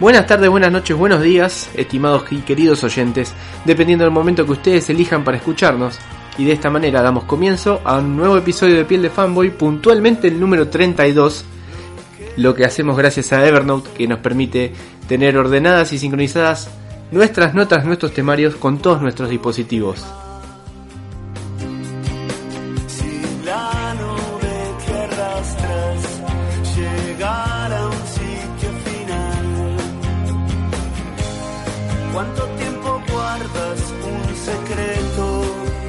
Buenas tardes, buenas noches, buenos días, estimados y queridos oyentes, dependiendo del momento que ustedes elijan para escucharnos. Y de esta manera damos comienzo a un nuevo episodio de Piel de Fanboy, puntualmente el número 32, lo que hacemos gracias a Evernote, que nos permite tener ordenadas y sincronizadas nuestras notas, nuestros temarios con todos nuestros dispositivos. ¿Cuánto tiempo guardas un secreto?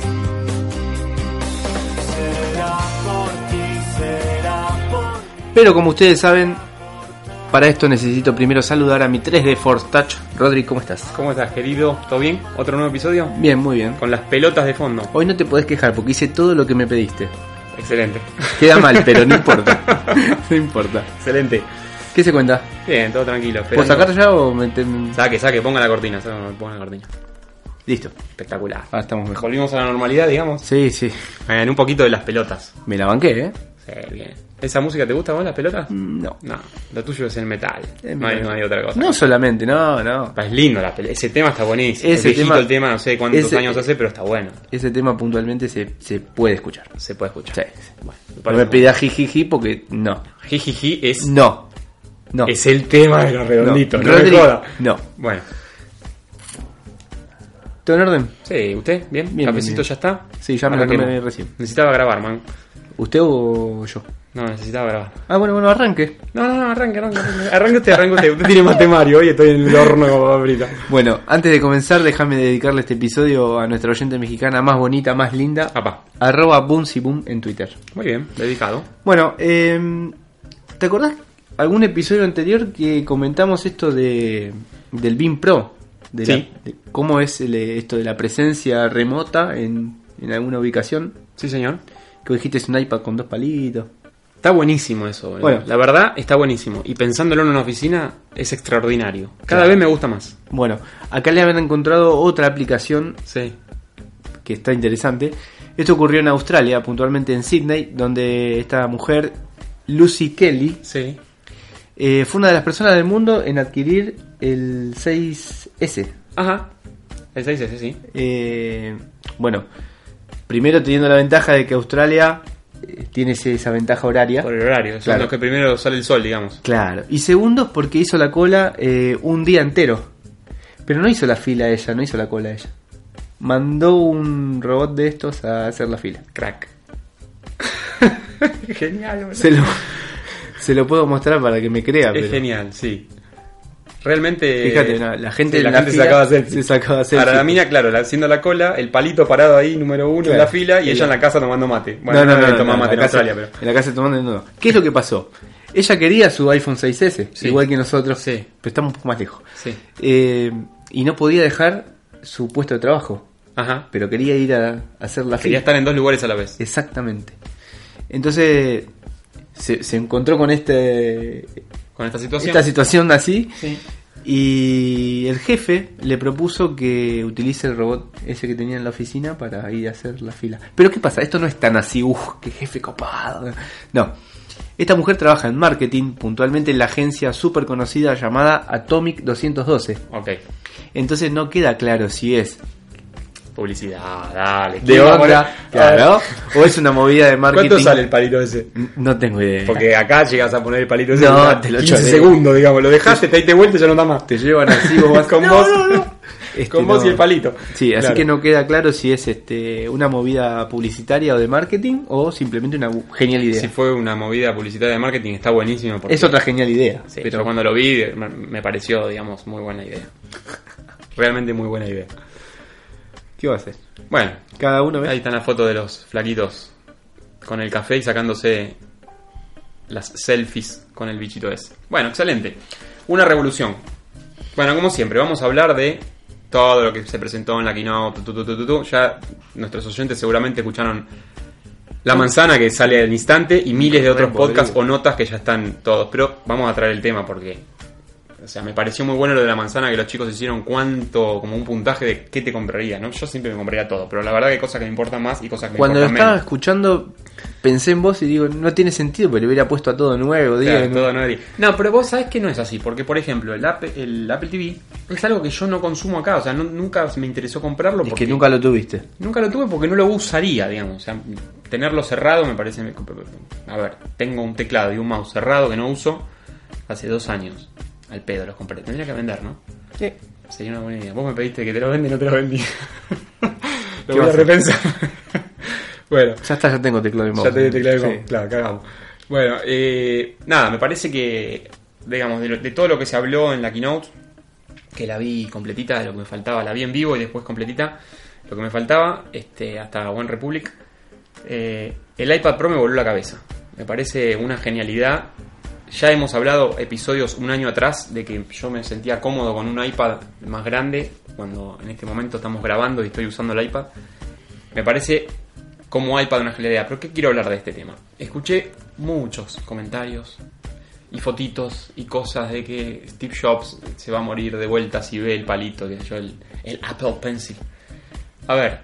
Será por ti, será por... Pero como ustedes saben, para esto necesito primero saludar a mi 3D Force Touch. Rodri, ¿cómo estás? ¿Cómo estás, querido? ¿Todo bien? ¿Otro nuevo episodio? Bien, muy bien. Con las pelotas de fondo. Hoy no te podés quejar porque hice todo lo que me pediste. Excelente. Queda mal, pero no importa. No importa. Excelente. ¿Qué se cuenta? Bien, todo tranquilo. ¿Puedo sacar ya o Saque, ponga la cortina. Ponga la cortina. Listo. Espectacular. Ahora estamos mejor. Volvimos a la normalidad, digamos. Sí, sí. En un poquito de las pelotas. Me la banqué, ¿eh? Sí, bien. ¿Esa música te gusta vos, las pelotas? No. No, lo tuyo es el metal. No No hay otra cosa. No solamente, no. Es lindo la pelota. Ese tema está buenísimo. Ese es viejito el tema, no sé cuántos años hace, pero está bueno. Ese tema puntualmente se puede escuchar. Se puede escuchar. Sí. Bueno, No me pidas jijiji porque no. Jijiji es... No. Es el tema de los redonditos. No, Rodri, me joda. no. Bueno. ¿Todo en orden? Sí, ¿usted? ¿Bien? Bien, ¿Cafecito bien. ya está? Sí, ya me lo tomé recién. Necesitaba grabar, man. ¿Usted o yo? No, necesitaba grabar. Ah, bueno, arranque. No, arranque. Arranque usted. Usted tiene más temario. Hoy estoy en el horno como paprita. Bueno, antes de comenzar, déjame dedicarle este episodio a nuestra oyente mexicana más bonita, más linda. Apá. @boomsyboom en Twitter. Muy bien, dedicado. Bueno, ¿te acordás algún episodio anterior que comentamos esto del BIM Pro? Sí. De cómo es esto de la presencia remota en alguna ubicación. Sí, señor. Que dijiste es un iPad con 2 palitos. Está buenísimo eso, boludo. Bueno, la verdad está buenísimo. Y pensándolo en una oficina es extraordinario. Cada Claro. vez me gusta más. Bueno, acá le habían encontrado otra aplicación Sí. que está interesante. Esto ocurrió en Australia, puntualmente en Sydney, donde esta mujer, Lucy Kelly, Sí. fue una de las personas del mundo en adquirir el 6S. Ajá. El 6S, sí. Bueno, primero teniendo la ventaja de que Australia tiene esa ventaja horaria. Por el horario. Son Claro. los que primero sale el sol, digamos. Claro. Y segundo, porque hizo la cola un día entero. Pero no hizo la fila ella, no hizo la cola ella. Mandó un robot de estos a hacer la fila. Crack. Genial, boludo. Se lo puedo mostrar para que me crea. Es pero genial, sí. Realmente... Fíjate, no, la gente, sí, en la gente fila sacaba selfie. se sacaba selfie. Ahora la mina, claro, haciendo la cola, el palito parado ahí, número uno Claro. en la fila, y ella en la casa tomando mate. Bueno, no toma mate en Australia, pero... En la casa tomando no. ¿Qué es lo que pasó? Ella quería su iPhone 6S, Sí. igual que nosotros, Sí. pero estamos un poco más lejos. Sí. Y no podía dejar su puesto de trabajo, Ajá. pero quería ir a hacer la Quería fila. estar en dos lugares a la vez. Exactamente. Entonces se encontró con Con esta situación. esta situación así. Sí. Y el jefe le propuso que utilice el robot ese que tenía en la oficina para ir a hacer la fila. Pero ¿qué pasa? Esto no es tan así, qué jefe copado. No. Esta mujer trabaja en marketing, puntualmente en la agencia súper conocida llamada Atomic 212. Ok. Entonces no queda claro si es Publicidad, dale. de onda, claro, o es una movida de marketing. ¿Cuánto sale el palito ese? No tengo idea. Porque acá llegas a poner el palito ese. No, en te lo 15 choreo. segundos, digamos. Lo dejaste, te diste vuelta y ya no da más. Te llevan así, vos vas Con vos. Con vos no. y el palito. Sí, así Claro. que no queda claro si es una movida publicitaria o de marketing o simplemente una genial idea. Si fue una movida publicitaria de marketing, está buenísimo. Porque... Es otra genial idea. Sí, pero yo cuando lo vi me pareció, digamos, muy buena idea. Realmente muy buena idea. ¿qué va a hacer? Bueno, Cada uno ve. ahí están las fotos de los flaquitos con el café y sacándose las selfies con el bichito ese. Bueno, excelente. Una revolución. Bueno, como siempre, vamos a hablar de todo lo que se presentó en la keynote. Ya nuestros oyentes seguramente escucharon La Manzana, que sale al instante, y miles de otros podcasts o notas que ya están todos. Pero vamos a traer el tema porque... O sea, me pareció muy bueno lo de La Manzana, que los chicos hicieron como un puntaje de qué te compraría, ¿no? Yo siempre me compraría todo, pero la verdad que hay cosas que me importan más y cosas que Cuando me lo importan estaba menos. escuchando, pensé en vos y digo, no tiene sentido, pero le hubiera puesto a todo nuevo. Claro, digo, todo 9/10. No, pero vos sabés que no es así, porque por ejemplo el Apple TV es algo que yo no consumo acá, o sea, nunca me interesó comprarlo. Es Porque que nunca lo tuviste. nunca lo tuve porque no lo usaría, digamos. O sea, tenerlo cerrado me parece... A ver, tengo un teclado y un mouse cerrado que no uso hace 2 años. Al pedo los compré. Tendría que vender, ¿no? Sí. Sería una buena idea. Vos me pediste que te lo venda y no te lo vendí. Lo ¿Qué voy vas a a repensar. Bueno, Ya está, ya tengo teclado y mouse. ya te teclado de Sí. mouse. Claro, cagamos. Bueno, nada, me parece que, digamos, de todo lo que se habló en la keynote, que la vi completita de lo que me faltaba, la vi en vivo y después completita, lo que me faltaba, hasta One Republic, el iPad Pro me voló la cabeza. Me parece una genialidad. Ya hemos hablado episodios un año atrás de que yo me sentía cómodo con un iPad más grande, cuando en este momento estamos grabando y estoy usando el iPad. Me parece como iPad una genialidad. ¿Pero qué quiero hablar de este tema? Escuché muchos comentarios y fotitos y cosas de que Steve Jobs se va a morir de vuelta si ve el palito, que yo, el Apple Pencil. A ver,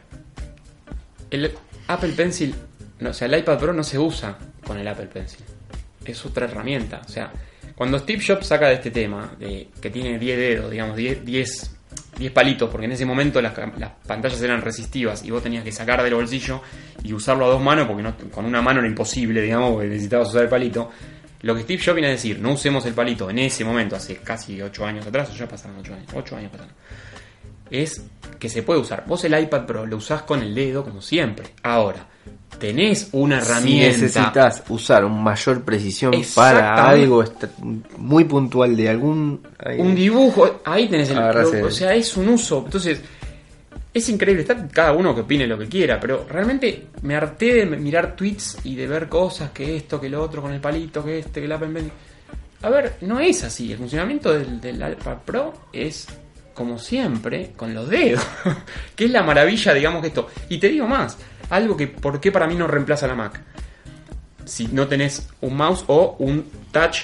el Apple Pencil, no, o sea, el iPad Pro no se usa con el Apple Pencil. Es otra herramienta. O sea, cuando Steve Jobs saca de este tema, de que tiene 10 dedos, digamos, 10 palitos, porque en ese momento las pantallas eran resistivas y vos tenías que sacar del bolsillo y usarlo a 2 manos, porque no, con una mano era imposible, digamos, porque necesitabas usar el palito. Lo que Steve Jobs viene a decir, no usemos el palito en ese momento, hace casi 8 años atrás, o ya pasaron 8 años pasaron, es que se puede usar. Vos el iPad Pro lo usás con el dedo como siempre. Ahora, tenés una herramienta. Si necesitas usar una mayor precisión para Exactamente. algo muy puntual de algún... Un dibujo, ahí tenés Agarrase. o sea, es un uso. Entonces, es increíble. Está cada uno que opine lo que quiera, pero realmente me harté de mirar tweets y de ver cosas, que esto, que lo otro, con el palito, que que el Apple Pencil. A ver, no es así. El funcionamiento del iPad Pro es como siempre, con los dedos. Que es la maravilla, digamos, que esto. Y te digo más, algo que, ¿por qué para mí no reemplaza la Mac? Si no tenés un mouse o un touch,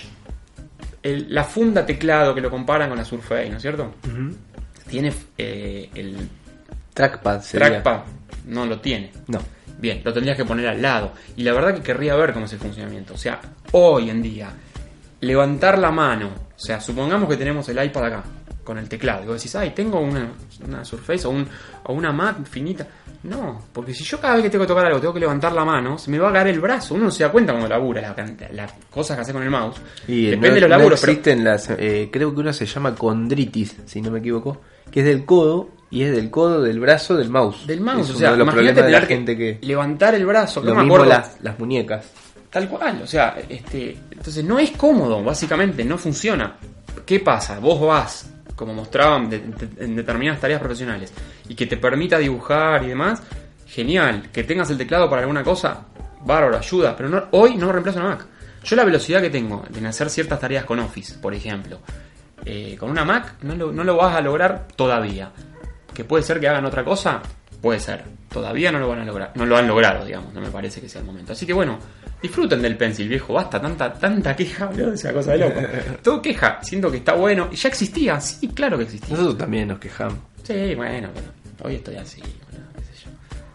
la funda teclado que lo comparan con la Surface, ¿no es cierto? Uh-huh. Tiene el Trackpad sería. trackpad, no lo tiene. No. Bien, lo tendrías que poner al lado. Y la verdad que querría ver cómo es el funcionamiento. O sea, hoy en día, levantar la mano, o sea, supongamos que tenemos el iPad acá, con el teclado, y vos decís, ay, tengo una Surface o una Mac finita. No, porque si yo cada vez que tengo que tocar algo tengo que levantar la mano, se me va a caer el brazo. Uno no se da cuenta cuando labura las cosas que hace con el mouse. Y Depende no, de los laburos. no existen las... creo que una se llama condritis, si no me equivoco, que es del codo, y es del codo del brazo del mouse. Del mouse, es o sea, uno de los imagínate problemas de la tener gente que... levantar el brazo, que Lo no me mismo acuerdo. las muñecas. Tal cual, o sea, entonces no es cómodo, básicamente, no funciona. ¿Qué pasa? Vos vas, como mostraban en determinadas tareas profesionales, y que te permita dibujar y demás, genial. Que tengas el teclado para alguna cosa, bárbaro, ayuda, pero hoy no reemplaza una Mac. Yo la velocidad que tengo en hacer ciertas tareas con Office, por ejemplo, con una Mac no lo vas a lograr todavía. ¿Que puede ser que hagan otra cosa? Puede ser. Todavía no lo van a lograr. No lo han logrado, digamos. No me parece que sea el momento. Así que bueno, disfruten del Pencil, viejo. Basta, tanta queja, boludo. Esa cosa de loco. Todo queja. Siento que está bueno. Y ya existía. Sí, claro que existía. Nosotros también nos quejamos. Sí, bueno, pero hoy estoy así, boludo, qué sé yo.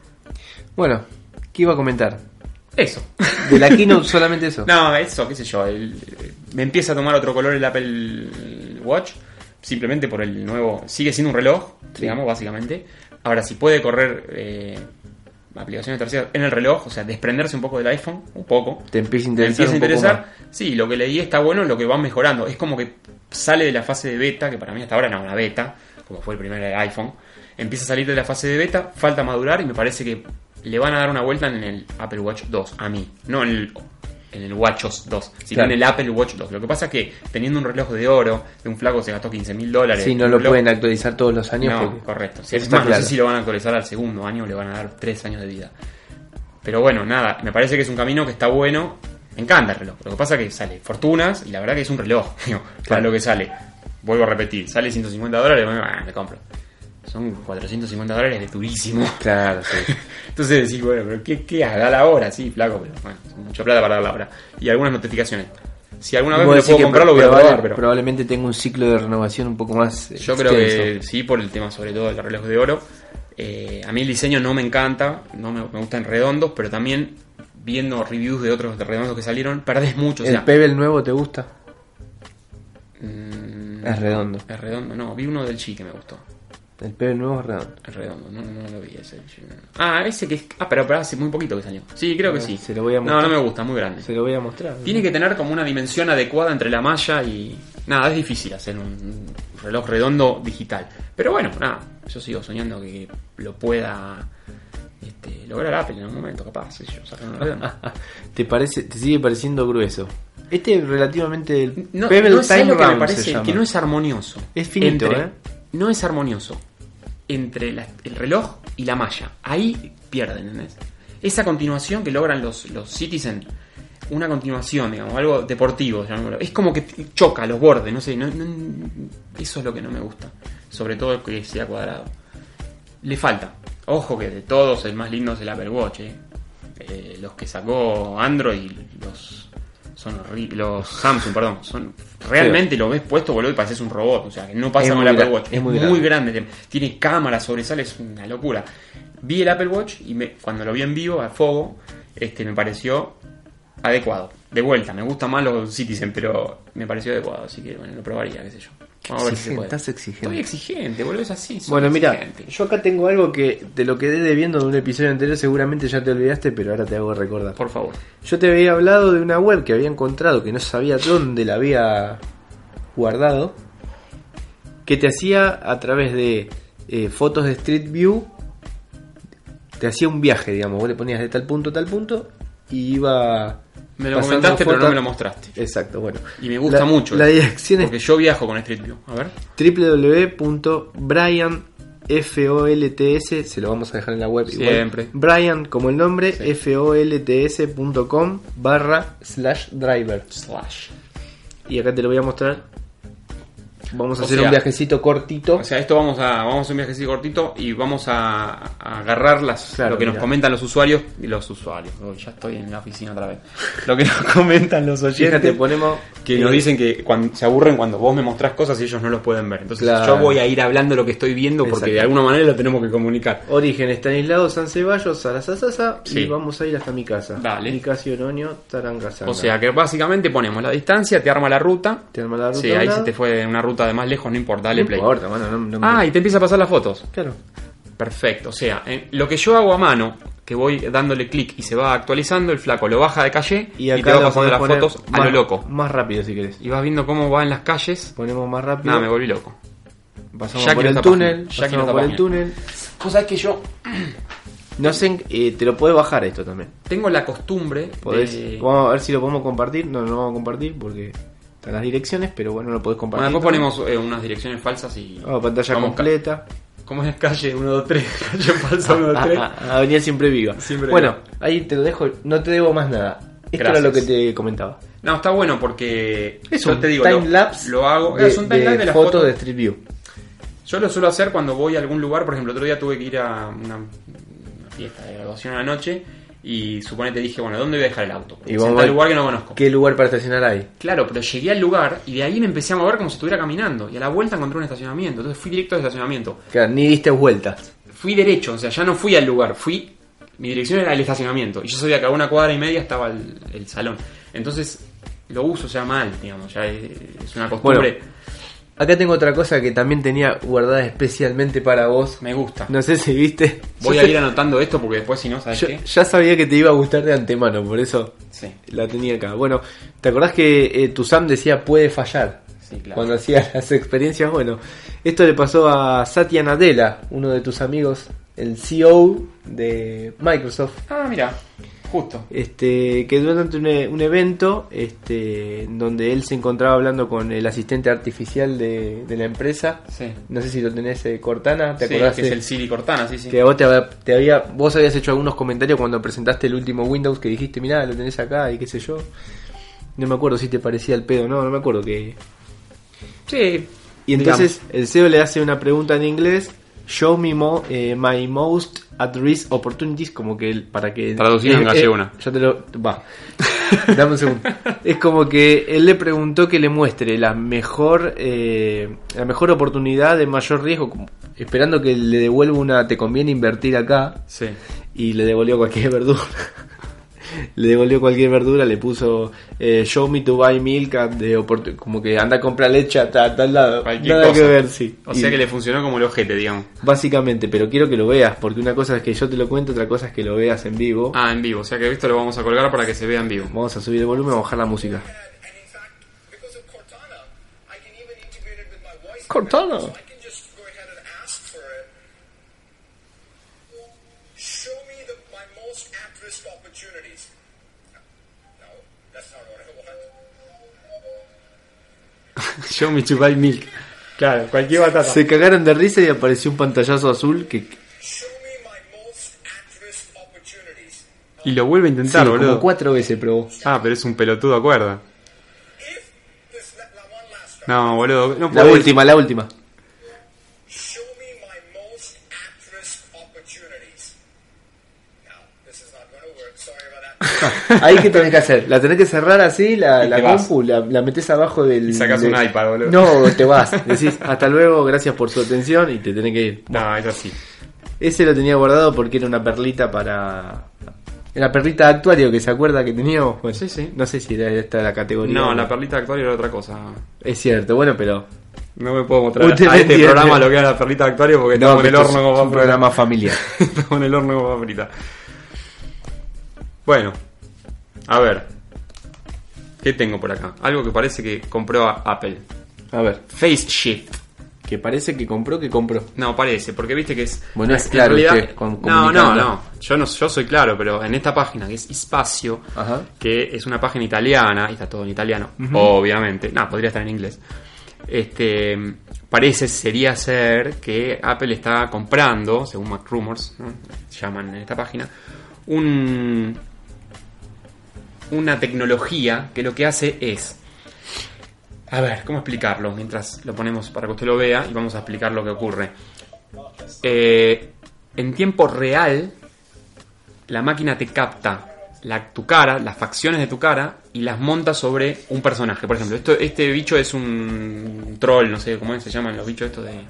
Bueno, ¿qué iba a comentar? Eso. De la keynote solamente eso. No, eso, qué sé yo. Me empieza a tomar otro color el Apple Watch. Simplemente por el nuevo... Sigue siendo un reloj, Sí. digamos, básicamente. Ahora, si puede correr aplicaciones terceras en el reloj, o sea, desprenderse un poco del iPhone, un poco. Te empieza a Me interesar empieza a un poco interesar. Sí, lo que leí está bueno, lo que van mejorando. Es como que sale de la fase de beta, que para mí hasta ahora era una beta, como fue el primer iPhone. Empieza a salir de la fase de beta, falta madurar y me parece que le van a dar una vuelta en el Apple Watch 2, a mí. No en el WatchOS 2, sino Claro. en el Apple Watch 2. Lo que pasa es que teniendo un reloj de oro, de un flaco que se gastó $15,000... Sí, no lo pueden actualizar todos los años. No, porque- correcto. Eso Es está más, claro. no sé si lo van a actualizar al segundo año o le van a dar 3 años de vida. Pero bueno, nada, me parece que es un camino que está bueno. Me encanta el reloj. Lo que pasa es que sale fortunas y la verdad que es un reloj. Digo, para Claro. lo que sale. Vuelvo a repetir, sale $150, bueno, me compro. Son $450 de durísimo. Claro, sí. Entonces decís, bueno, pero ¿qué haga la hora? Sí, flaco, pero bueno, mucha plata para dar la hora. Y algunas notificaciones. Si alguna vez Vos me lo decís puedo que comprar, lo voy a probar, pero... probablemente tenga un ciclo de renovación un poco más Yo creo extenso. que sí, por el tema sobre todo del reloj de oro. A mí el diseño no me encanta, no me gustan redondos, pero también viendo reviews de otros redondos que salieron, perdés mucho. O ¿El sea, Pebble nuevo te gusta? mm, Es redondo. Es redondo, no, vi uno del Chi que me gustó. El Pebble nuevo es redondo. Es redondo, no lo vi ese. Ah, ese que es... Ah, pero hace muy poquito que salió. Sí, creo que sí. Se lo voy a mostrar. No me gusta, muy grande. Se lo voy a mostrar. Tiene que tener como una dimensión adecuada entre la malla y... Nada, es difícil hacer un reloj redondo digital. Pero bueno, nada, yo sigo soñando que lo pueda lograr Apple en algún momento, capaz, sé yo, sacar uno redondo. ¿Te sigue pareciendo grueso? Este es relativamente el No, Pebble no es Time algo que me Round se parece llama. que no es armonioso. Es finito, No es armonioso entre el reloj y la malla. Ahí pierden, ¿entendés? Esa continuación que logran los Citizen, una continuación, digamos, algo deportivo, llamémoslo. Es como que choca los bordes, no sé, eso es lo que no me gusta. Sobre todo que sea cuadrado. Le falta. Ojo que de todos el más lindo es el Apple Watch, los que sacó Android, los Samsung, perdón, son realmente lo ves puesto, boludo, y pareces un robot, o sea, que no pasa Es con muy el Apple gra- Watch, es muy muy grande, tiene cámara, sobresale, es una locura. Vi el Apple Watch y cuando lo vi en vivo a fuego, me pareció adecuado. De vuelta, me gustan más los Citizen, pero me pareció adecuado, así que bueno, lo probaría, qué sé yo. Vamos a ver si se puede. Estás exigente. Estoy exigente, boludo, es así. soy Bueno, mira, exigente. yo acá tengo algo que te lo quedé debiendo de un episodio anterior, seguramente ya te olvidaste, pero ahora te hago recordar. Por favor. Yo te había hablado de una web que había encontrado, que no sabía dónde la había guardado, que te hacía a través de fotos de Street View, te hacía un viaje, digamos, vos le ponías de tal punto a tal punto y iba... Me lo pasando comentaste, pero no fotos. me lo mostraste. Exacto, bueno. Y me gusta mucho. La dirección porque yo viajo con Street View. A ver. es www.brianfolts, se lo vamos a dejar en la web Siempre. igual. Brian como el nombre, Sí. folts.com/driver. Y acá te lo voy a mostrar. Vamos a O hacer sea, un viajecito cortito. O sea, esto vamos a hacer un viajecito cortito y vamos a agarrar Claro, lo que nos mira. comentan los usuarios. Oh, ya estoy en la oficina otra vez. Lo que nos comentan los oyentes. Fíjate, ponemos Que nos dicen que cuando se aburren cuando vos me mostrás cosas y ellos no los pueden ver. Entonces Claro. yo voy a ir hablando lo que estoy viendo porque Exacto. de alguna manera lo tenemos que comunicar. Origen Estanislao San Ceballos, Sarasasasa, Sí. y vamos a ir hasta mi casa. Dale. Nicasio Oronio, Tarangasanga. O sea que básicamente ponemos la distancia, te arma la ruta. te arma la ruta. Sí, ahí se te fue una ruta de más lejos, no importa, dale no play. importa, mano, no Ah, y te empieza a pasar las fotos. claro. Perfecto, o sea, lo que yo hago a mano, que voy dándole clic y se va actualizando, el flaco lo baja de calle y te acá va lo pasando podés las poner fotos a más, lo loco. Más rápido si querés. Y vas viendo cómo va en las calles. Ponemos más rápido. Nada, me volví loco. Pasamos Ya por quiero el esta túnel. página, ya Pasamos quiero esta por el página. túnel. Vos sabés que yo No sé, te lo podés bajar esto también. tengo la costumbre Podés, de... vamos a ver si lo podemos compartir. No lo vamos a compartir porque están las direcciones, pero bueno, lo podés compartir. Bueno, después ponemos unas direcciones falsas y... pantalla vamos completa. ¿Cómo es calle 123? Calle falsa 123. Avenida Siempre Viva. Siempre bueno, ahí te lo dejo. No te debo más nada. Esto Gracias. era lo que te comentaba. No, está bueno porque... Es yo un te digo, time lapse lo hago... de, es un time lapse de las fotos de Street View. Yo lo suelo hacer cuando voy a algún lugar. Por ejemplo, otro día tuve que ir a una fiesta de graduación a la noche y suponete dije, bueno, ¿dónde voy a dejar el auto? Y En vamos a tal ver lugar que no conozco. ¿Qué lugar para estacionar hay? Claro, pero llegué al lugar y de ahí me empecé a mover como si estuviera caminando. Y a la vuelta encontré un estacionamiento. Entonces fui directo al estacionamiento. Claro, ni diste vueltas. Fui derecho, o sea, ya no fui al lugar. Mi dirección era el estacionamiento. Y yo sabía que a 1 cuadra y media estaba el salón. Entonces lo uso ya mal, digamos. Ya es una costumbre. Bueno, acá tengo otra cosa que también tenía guardada especialmente para vos. Me gusta. No sé si viste. Voy Yo a te- ir anotando esto porque después si no, ¿sabes Yo qué? ya sabía que te iba a gustar de antemano, por eso Sí, la tenía acá. Bueno, ¿te acordás que tu Sam decía puede fallar? sí, claro. Cuando hacía las experiencias, bueno, esto le pasó a Satya Nadella, uno de tus amigos, el CEO de Microsoft, Ah, mira, justo. que durante un evento donde él se encontraba hablando con el asistente artificial de la empresa, Sí. no sé si lo tenés, Cortana, ¿te Sí, acordás? que es el Siri Cortana, sí, sí. Que a vos vos habías hecho algunos comentarios cuando presentaste el último Windows que dijiste, mirá, lo tenés acá y qué sé yo. No me acuerdo si te parecía el pedo, no me acuerdo que... Sí. Y entonces el CEO le hace una pregunta en inglés, show me my most at risk opportunities, como que para que... Traducido en gallego, ¿no? Ya te lo... Va. Dame un segundo. Es como que él le preguntó que le muestre la mejor oportunidad de mayor riesgo, como esperando que le devuelva una te conviene invertir acá, Sí. y le devolvió cualquier verdura. le devolvió cualquier verdura, le puso show me to buy milk como que anda a comprar leche a tal lado. Cualquier Nada cosa. que ver, sí. O sea que le funcionó como el ojete, digamos. Básicamente, pero quiero que lo veas, porque una cosa es que yo te lo cuento, otra cosa es que lo veas en vivo. Ah, en vivo. O sea que esto lo vamos a colgar para que se vea en vivo. Vamos a subir el volumen, vamos a bajar la música. And in fact, because of Cortana, I can even integrate it with my voice. Cortana. So I can just go ahead and ask for it. Show me my most at-risk opportunities. No, that's not what I want. Show me to buy milk. Claro, cualquier batata. Se cagaron de risa y apareció un pantallazo azul que Show me my most at-risk opportunities. Y lo vuelve a intentar, sí, boludo. como 4 veces probó. Ah, pero es un pelotudo, acuerda. If this, one last try. No, boludo. No La podés. última. Show me my most at-risk opportunities. Now, this is not going to work. Sorry about that. Ahí que tenés que hacer, la tenés que cerrar así, la te vas. compu, la metés abajo del... Y sacás un iPad, boludo. No, te vas, decís hasta luego, gracias por su atención y te tenés que ir. No, es así. Ese lo tenía guardado porque era una perlita para... La perlita de actuario que se acuerda que teníamos. Bueno, Sí, sí. No sé si era esta la categoría. No, o la perlita actuaria era otra cosa. Es cierto, bueno, pero... No me puedo mostrar Usted a me este entiende. programa lo que era la perlita actuaria porque No, estamos en que el esto horno es como un programa familiar. Estamos en el horno como papa frita. Bueno, a ver. ¿Qué tengo por acá? Algo que parece que compró a Apple. A ver, Face Shift. que parece que compró. No, parece, porque viste que es... Bueno, es en claro realidad- usted, no, comunicando. yo soy claro, pero en esta página que es Espacio, Ajá. que es una página italiana, y está todo en italiano, obviamente. No, podría estar en inglés. Sería ser que Apple está comprando, según Mac Rumors, ¿no? Llaman en esta página, una tecnología que lo que hace es... A ver, ¿cómo explicarlo? Mientras lo ponemos para que usted lo vea y vamos a explicar lo que ocurre. En tiempo real, la máquina te capta tu cara, las facciones de tu cara y las monta sobre un personaje. Por ejemplo, este bicho es un troll, no sé cómo se llaman los bichos estos de...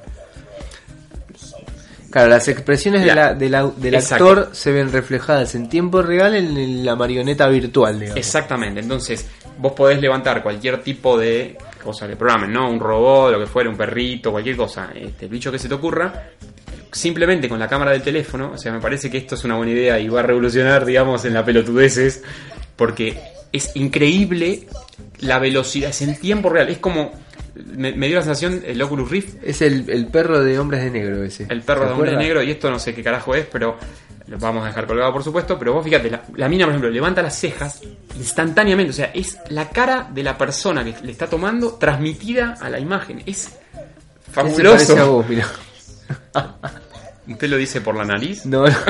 Claro, las expresiones del Exacto. actor se ven reflejadas en tiempo real en la marioneta virtual, digamos. Exactamente, entonces vos podés levantar cualquier tipo de cosa que programen, ¿no? Un robot, lo que fuera, un perrito, cualquier cosa, el bicho que se te ocurra, simplemente con la cámara del teléfono. O sea, me parece que esto es una buena idea y va a revolucionar, digamos, en la pelotudeces, porque es increíble la velocidad, es en tiempo real, es como... Me dio la sensación el Oculus Rift, Es el perro de Hombres de Negro ese. el perro ¿Se de hombre acuerda? negro, y esto no sé qué carajo es, pero lo vamos a dejar colgado por supuesto. Pero vos fíjate, la mina por ejemplo levanta las cejas instantáneamente, o sea, es la cara de la persona que le está tomando transmitida a la imagen, es Ese fabuloso. parece a vos, mirá. ¿Usted lo dice por la nariz? No, no.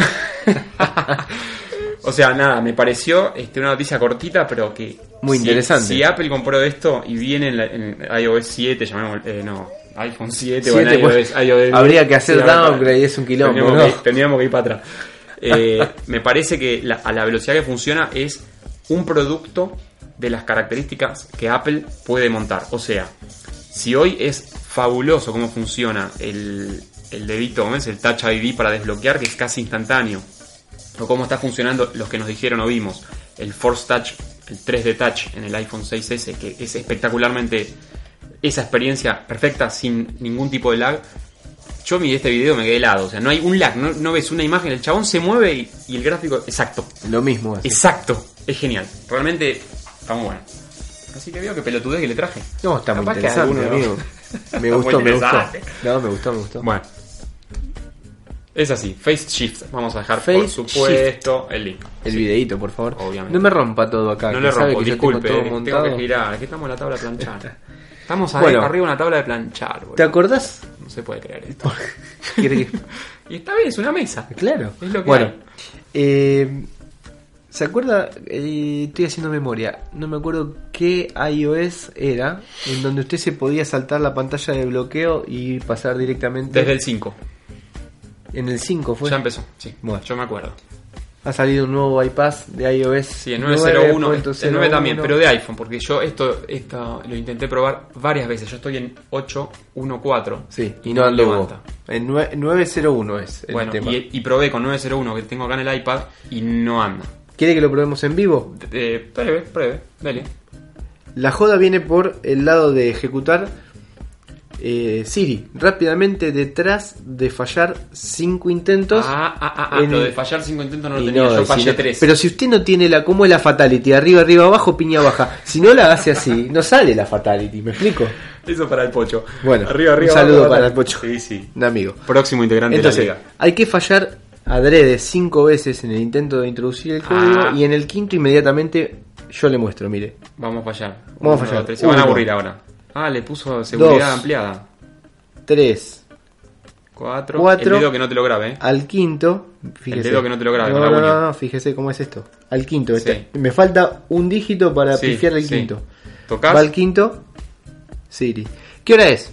O sea, nada, me pareció una noticia cortita, pero que... Muy interesante. Si Apple compró esto y viene en iOS 7, iPhone 7 o 7, en pues, iOS habría que hacer sí, downgrade, es un quilombo, tendríamos ¿no? que ir para atrás. Me parece que a la velocidad que funciona es un producto de las características que Apple puede montar. O sea, si hoy es fabuloso cómo funciona el dedito, ¿ves? El Touch ID para desbloquear, que es casi instantáneo, o cómo está funcionando los que nos dijeron o vimos, el Force Touch, el 3D Touch en el iPhone 6S, que es espectacularmente esa experiencia perfecta sin ningún tipo de lag. Yo miré este video, me quedé helado, o sea, no hay un lag, no ves una imagen, el chabón se mueve y el gráfico exacto, Lo mismo hace. exacto, es genial, realmente está muy bueno. Así que veo que pelotudez que le traje. No, está muy Capaz que interesante, alguno, amigo. Me Está gustó, muy me gustó. interesante. No, me gustó. Bueno, es así, Face Shift, vamos a dejar Face por supuesto el link. El Sí. videíto, por favor. Obviamente. No me rompa todo acá. No que le sabe rompo, que yo disculpe, tengo todo tengo montado. que girar, aquí estamos en la tabla de planchar. Estamos ahí, Bueno. arriba de una tabla de planchar, boludo. ¿Te acordás? No se puede creer esto. ¿Quiere que- Y está bien, es una mesa. Claro. Es lo que Bueno, hay. ¿se acuerda? Estoy haciendo memoria. No me acuerdo qué iOS era en donde usted se podía saltar la pantalla de bloqueo y pasar directamente. Desde el 5. En el 5 fue. Ya empezó, sí. Bueno. Yo me acuerdo. Ha salido un nuevo bypass de iOS. Sí, el 901, el 9.01. 9 también, pero de iPhone, porque yo esto lo intenté probar varias veces. Yo estoy en 8.1.4. Sí, y no anduvo. levanta. En 901 es el Bueno, tema. y probé con 901 que tengo acá en el iPad y no anda. ¿Quiere que lo probemos en vivo? Pruebe, dale. La joda viene por el lado de ejecutar Siri rápidamente detrás de fallar 5 intentos. Lo de fallar 5 intentos no lo Y tenía, no, yo si fallé no- 3. Pero si usted no tiene ¿cómo es la fatality? Arriba, abajo, piña baja. Si no la hace así, no sale la fatality, ¿me explico? Eso para el Pocho. Bueno, arriba, un saludo abajo, para abajo. el Pocho. Sí. Un amigo. Próximo integrante Entonces, de la liga. hay que fallar adrede 5 veces en el intento de introducir el código y en el quinto inmediatamente yo le muestro, mire. Vamos a fallar. Vamos a 1, fallar. 2, 3. Se van a 1. aburrir ahora. Le puso seguridad 2. ampliada. 3 4. 4. El dedo que no te lo grabe, al quinto, fíjese. El dedo que no te lo grabe no, con la no, uña. no, fíjese cómo es esto. Al quinto, Sí. me falta un dígito para Sí, pifiar el sí. quinto. ¿Tocás? Va al quinto, Siri. ¿Qué hora es?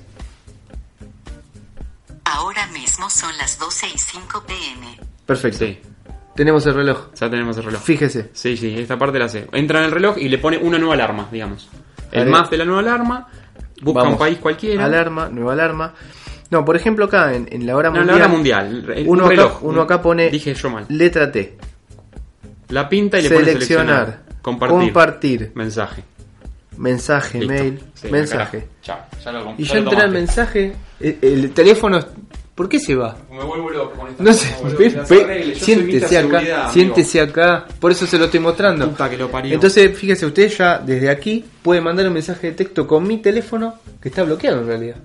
Ahora mismo son las 12:05 p.m. Perfecto. Sí, Tenemos el reloj. ya tenemos el reloj. Fíjese. Sí, esta parte la sé. Entra en el reloj y le pone una nueva alarma, digamos. El Vale. MAF de la nueva alarma, busca Vamos. un país cualquiera. Alarma, nueva alarma. No, por ejemplo acá en la hora No, mundial. la hora mundial. Uno un acá, reloj. uno acá pone Dije yo mal. letra T. La pinta y le pone Seleccionar. seleccionar. Compartir. Mensaje. Mensaje, Listo. mail, Sí, mensaje. Chao. Ya lo Y ya yo lo entré al tomaste. mensaje, el teléfono, ¿por qué se va? Me vuelvo loco con esta No cosa, sé, boludo. ve, Que las ve, arregle. Yo soy siéntese Mr. acá, Seguridad, amigo. siéntese acá, por eso se lo estoy mostrando. Puta que lo parió. Entonces, fíjese, usted ya desde aquí puede mandar un mensaje de texto con mi teléfono, que está bloqueado en realidad.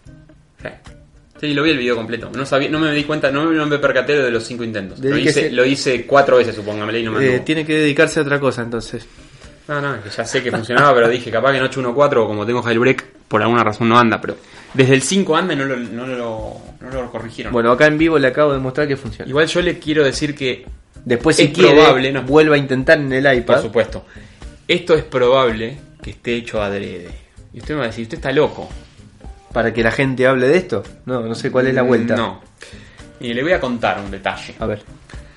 Sí, lo vi el video completo. No sabía, no me di cuenta, no me percaté de los 5 intentos. Dedíquese. Lo hice 4 veces, supóngame, y no me anduvo. Tiene que dedicarse a otra cosa entonces. No, que ya sé que funcionaba, pero dije, capaz que en 8.1.4, o como tengo jailbreak, por alguna razón no anda, pero desde el 5 anda y no lo corrigieron. Bueno, acá en vivo le acabo de mostrar que funciona. Igual yo le quiero decir que, Después, si es quiere, probable, ¿no? vuelva a intentar en el iPad. por supuesto, esto es probable que esté hecho adrede. Y usted me va a decir, usted está loco. Para que la gente hable de esto. No sé cuál es la vuelta. No. Y le voy a contar un detalle. A ver.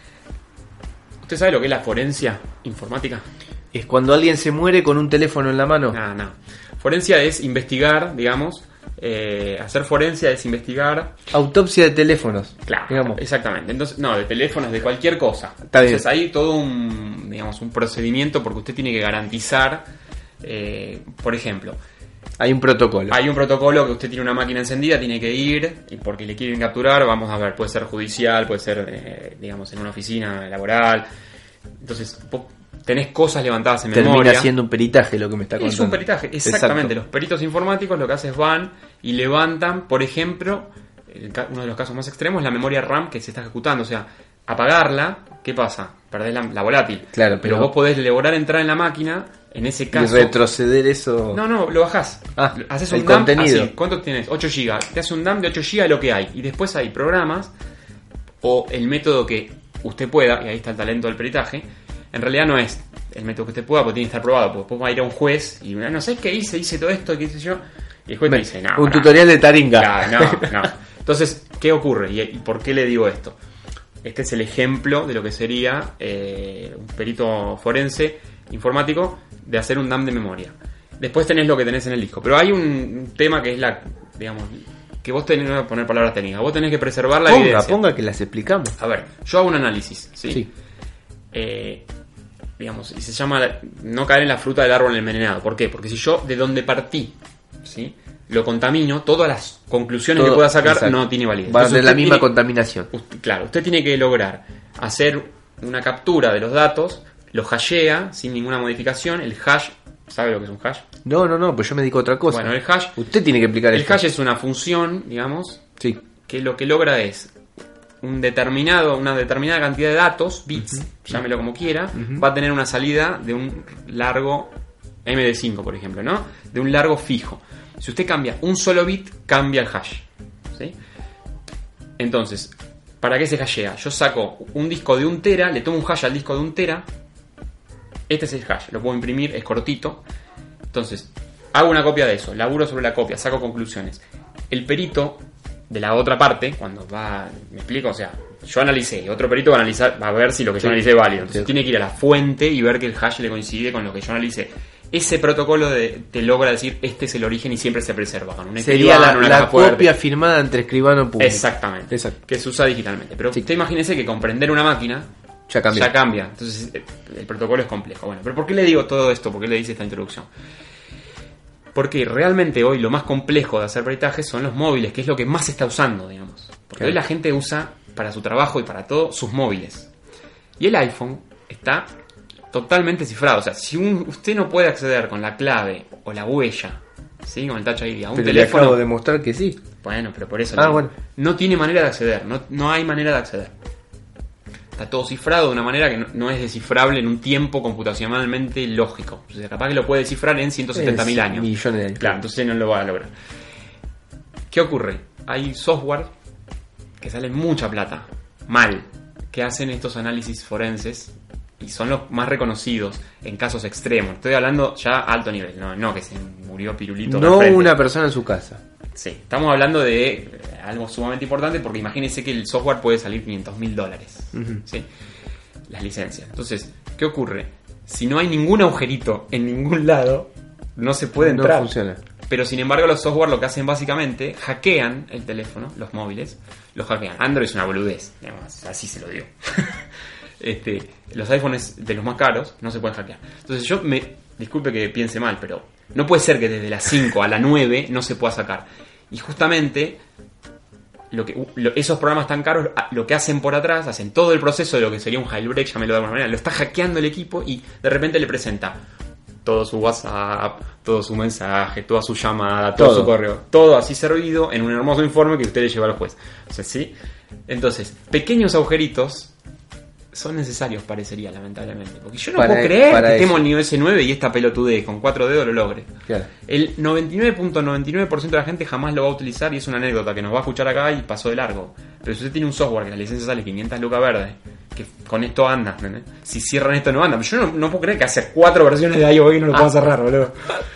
¿Usted sabe lo que es la forencia informática? Es cuando alguien se muere con un teléfono en la mano. No. Forencia es investigar, digamos. Hacer forencia es investigar. Autopsia de teléfonos. Claro, Digamos. exactamente. Entonces, no, de teléfonos, de cualquier cosa. Está bien. Entonces hay todo un procedimiento porque usted tiene que garantizar, por ejemplo, Hay un protocolo. hay un protocolo que usted tiene una máquina encendida, tiene que ir, y porque le quieren capturar, vamos a ver, puede ser judicial, puede ser, digamos, en una oficina laboral. Entonces, vos tenés cosas levantadas en Termina memoria. siendo un peritaje lo que me está contando. Es un peritaje, exactamente. Exacto. Los peritos informáticos lo que hacen es van y levantan, por ejemplo, uno de los casos más extremos, la memoria RAM que se está ejecutando. O sea, apagarla, ¿qué pasa? Perdés la volátil. Claro, pero pero- vos podés lograr entrar en la máquina, en ese Y caso. retroceder eso. No, lo bajás. Haces el un dump contenido. así. ¿Cuánto tienes? 8 GB. Te hace un dump de 8 GB de lo que hay. Y después hay programas o el método que usted pueda, y ahí está el talento del peritaje. En realidad no es el método que usted pueda, porque tiene que estar probado. Porque después va a ir a un juez y no sé qué hice todo esto, qué hice yo. Y el juez te dice, no. un pará. tutorial de Taringa. Claro, no. Entonces, ¿qué ocurre? ¿Y por qué le digo esto? Este es el ejemplo de lo que sería un perito forense informático de hacer un dump de memoria. Después tenés lo que tenés en el disco. Pero hay un tema que es digamos, que vos tenés, no voy a poner palabras técnicas, vos tenés que preservar la evidencia. Ponga que las explicamos. A ver, yo hago un análisis, ¿sí? Sí. Digamos, y se llama no caer en la fruta del árbol envenenado. ¿Por qué? Porque si yo de donde partí, ¿sí?, lo contamino, todas las conclusiones que pueda sacar exacto. no tiene validez. Va a Entonces ser la usted misma tiene- contaminación. Claro, usted tiene que lograr hacer una captura de los datos, los hashea sin ninguna modificación. El hash, ¿sabe lo que es un hash? No, pues yo me dedico a otra cosa. Bueno, el hash, Usted tiene que explicar el esto. hash es una función, digamos, Sí. que lo que logra es una determinada cantidad de datos, bits, llámelo como quiera, va a tener una salida de un largo MD5, por ejemplo, ¿no? De un largo fijo. Si usted cambia un solo bit, cambia el hash, ¿sí? Entonces, ¿para qué se hashea? Yo saco un disco de 1 tera, le tomo un hash al disco de 1 tera. Este es el hash, lo puedo imprimir, es cortito. Entonces, hago una copia de eso, laburo sobre la copia, saco conclusiones. El perito de la otra parte, cuando va, ¿me explico? O sea, yo analicé, y otro perito va a analizar, va a ver si lo que yo analicé es válido. Entonces, Sí. tiene que ir a la fuente y ver que el hash le coincide con lo que yo analicé. Ese protocolo te logra decir, este es el origen y siempre se preserva con un Sería escribano, una la caja fuerte. copia firmada entre escribano público. Exactamente. Exacto. Que se usa digitalmente. Pero Sí. usted imagínese que comprender una máquina Ya cambió. Ya cambia. Entonces el protocolo es complejo. Bueno, pero ¿por qué le digo todo esto? ¿Por qué le hice esta introducción? Porque realmente hoy lo más complejo de hacer peritajes son los móviles, que es lo que más se está usando, digamos. Porque hoy la gente usa para su trabajo y para todo sus móviles. Y el iPhone está totalmente cifrado. O sea, si usted no puede acceder con la clave o la huella, ¿sí? Con el Touch ID a un Pero teléfono... le acabo de demostrar que sí. Bueno, pero por eso Bueno. no tiene manera de acceder. No hay manera de acceder. Está todo cifrado de una manera que no es descifrable en un tiempo computacionalmente lógico. O sea, capaz que lo puede descifrar en 170.000 años. Millones de años. Claro, entonces no lo va a lograr. ¿Qué ocurre? Hay software que salen mucha plata, mal, que hacen estos análisis forenses y son los más reconocidos en casos extremos. Estoy hablando ya a alto nivel, no que se murió Pirulito. No al frente. una persona en su casa. Sí, estamos hablando de algo sumamente importante porque imagínense que el software puede salir $500.000, ¿sí? Las licencias. Entonces, ¿qué ocurre? Si no hay ningún agujerito en ningún lado, no se puede entrar. No funciona. Pero sin embargo los software lo que hacen básicamente, hackean el teléfono, los móviles, los hackean. Android es una boludez, digamos, así se lo digo. Los iPhones de los más caros no se pueden hackear. Entonces disculpe que piense mal, pero no puede ser que desde las 5 a la 9 no se pueda sacar. Y justamente esos programas tan caros lo que hacen por atrás, hacen todo el proceso de lo que sería un jailbreak, llámelo de alguna manera, lo está hackeando el equipo y de repente le presenta todo su WhatsApp, todo su mensaje, toda su llamada, todo su correo, todo así servido en un hermoso informe que usted le lleva al juez. O sea, ¿sí? Entonces, pequeños agujeritos son necesarios, parecería, lamentablemente. Porque yo no puedo creer que estemos en iOS 9 y esta pelotudez con 4 dedos lo logre. Claro. El 99.99% de la gente jamás lo va a utilizar y es una anécdota que nos va a escuchar acá y pasó de largo. Pero si usted tiene un software que la licencia sale 500 lucas verdes, que con esto anda, ¿entendés? Si cierran esto no anda. Pero yo no puedo creer que hace 4 versiones de iOS y no lo puedo cerrar, boludo.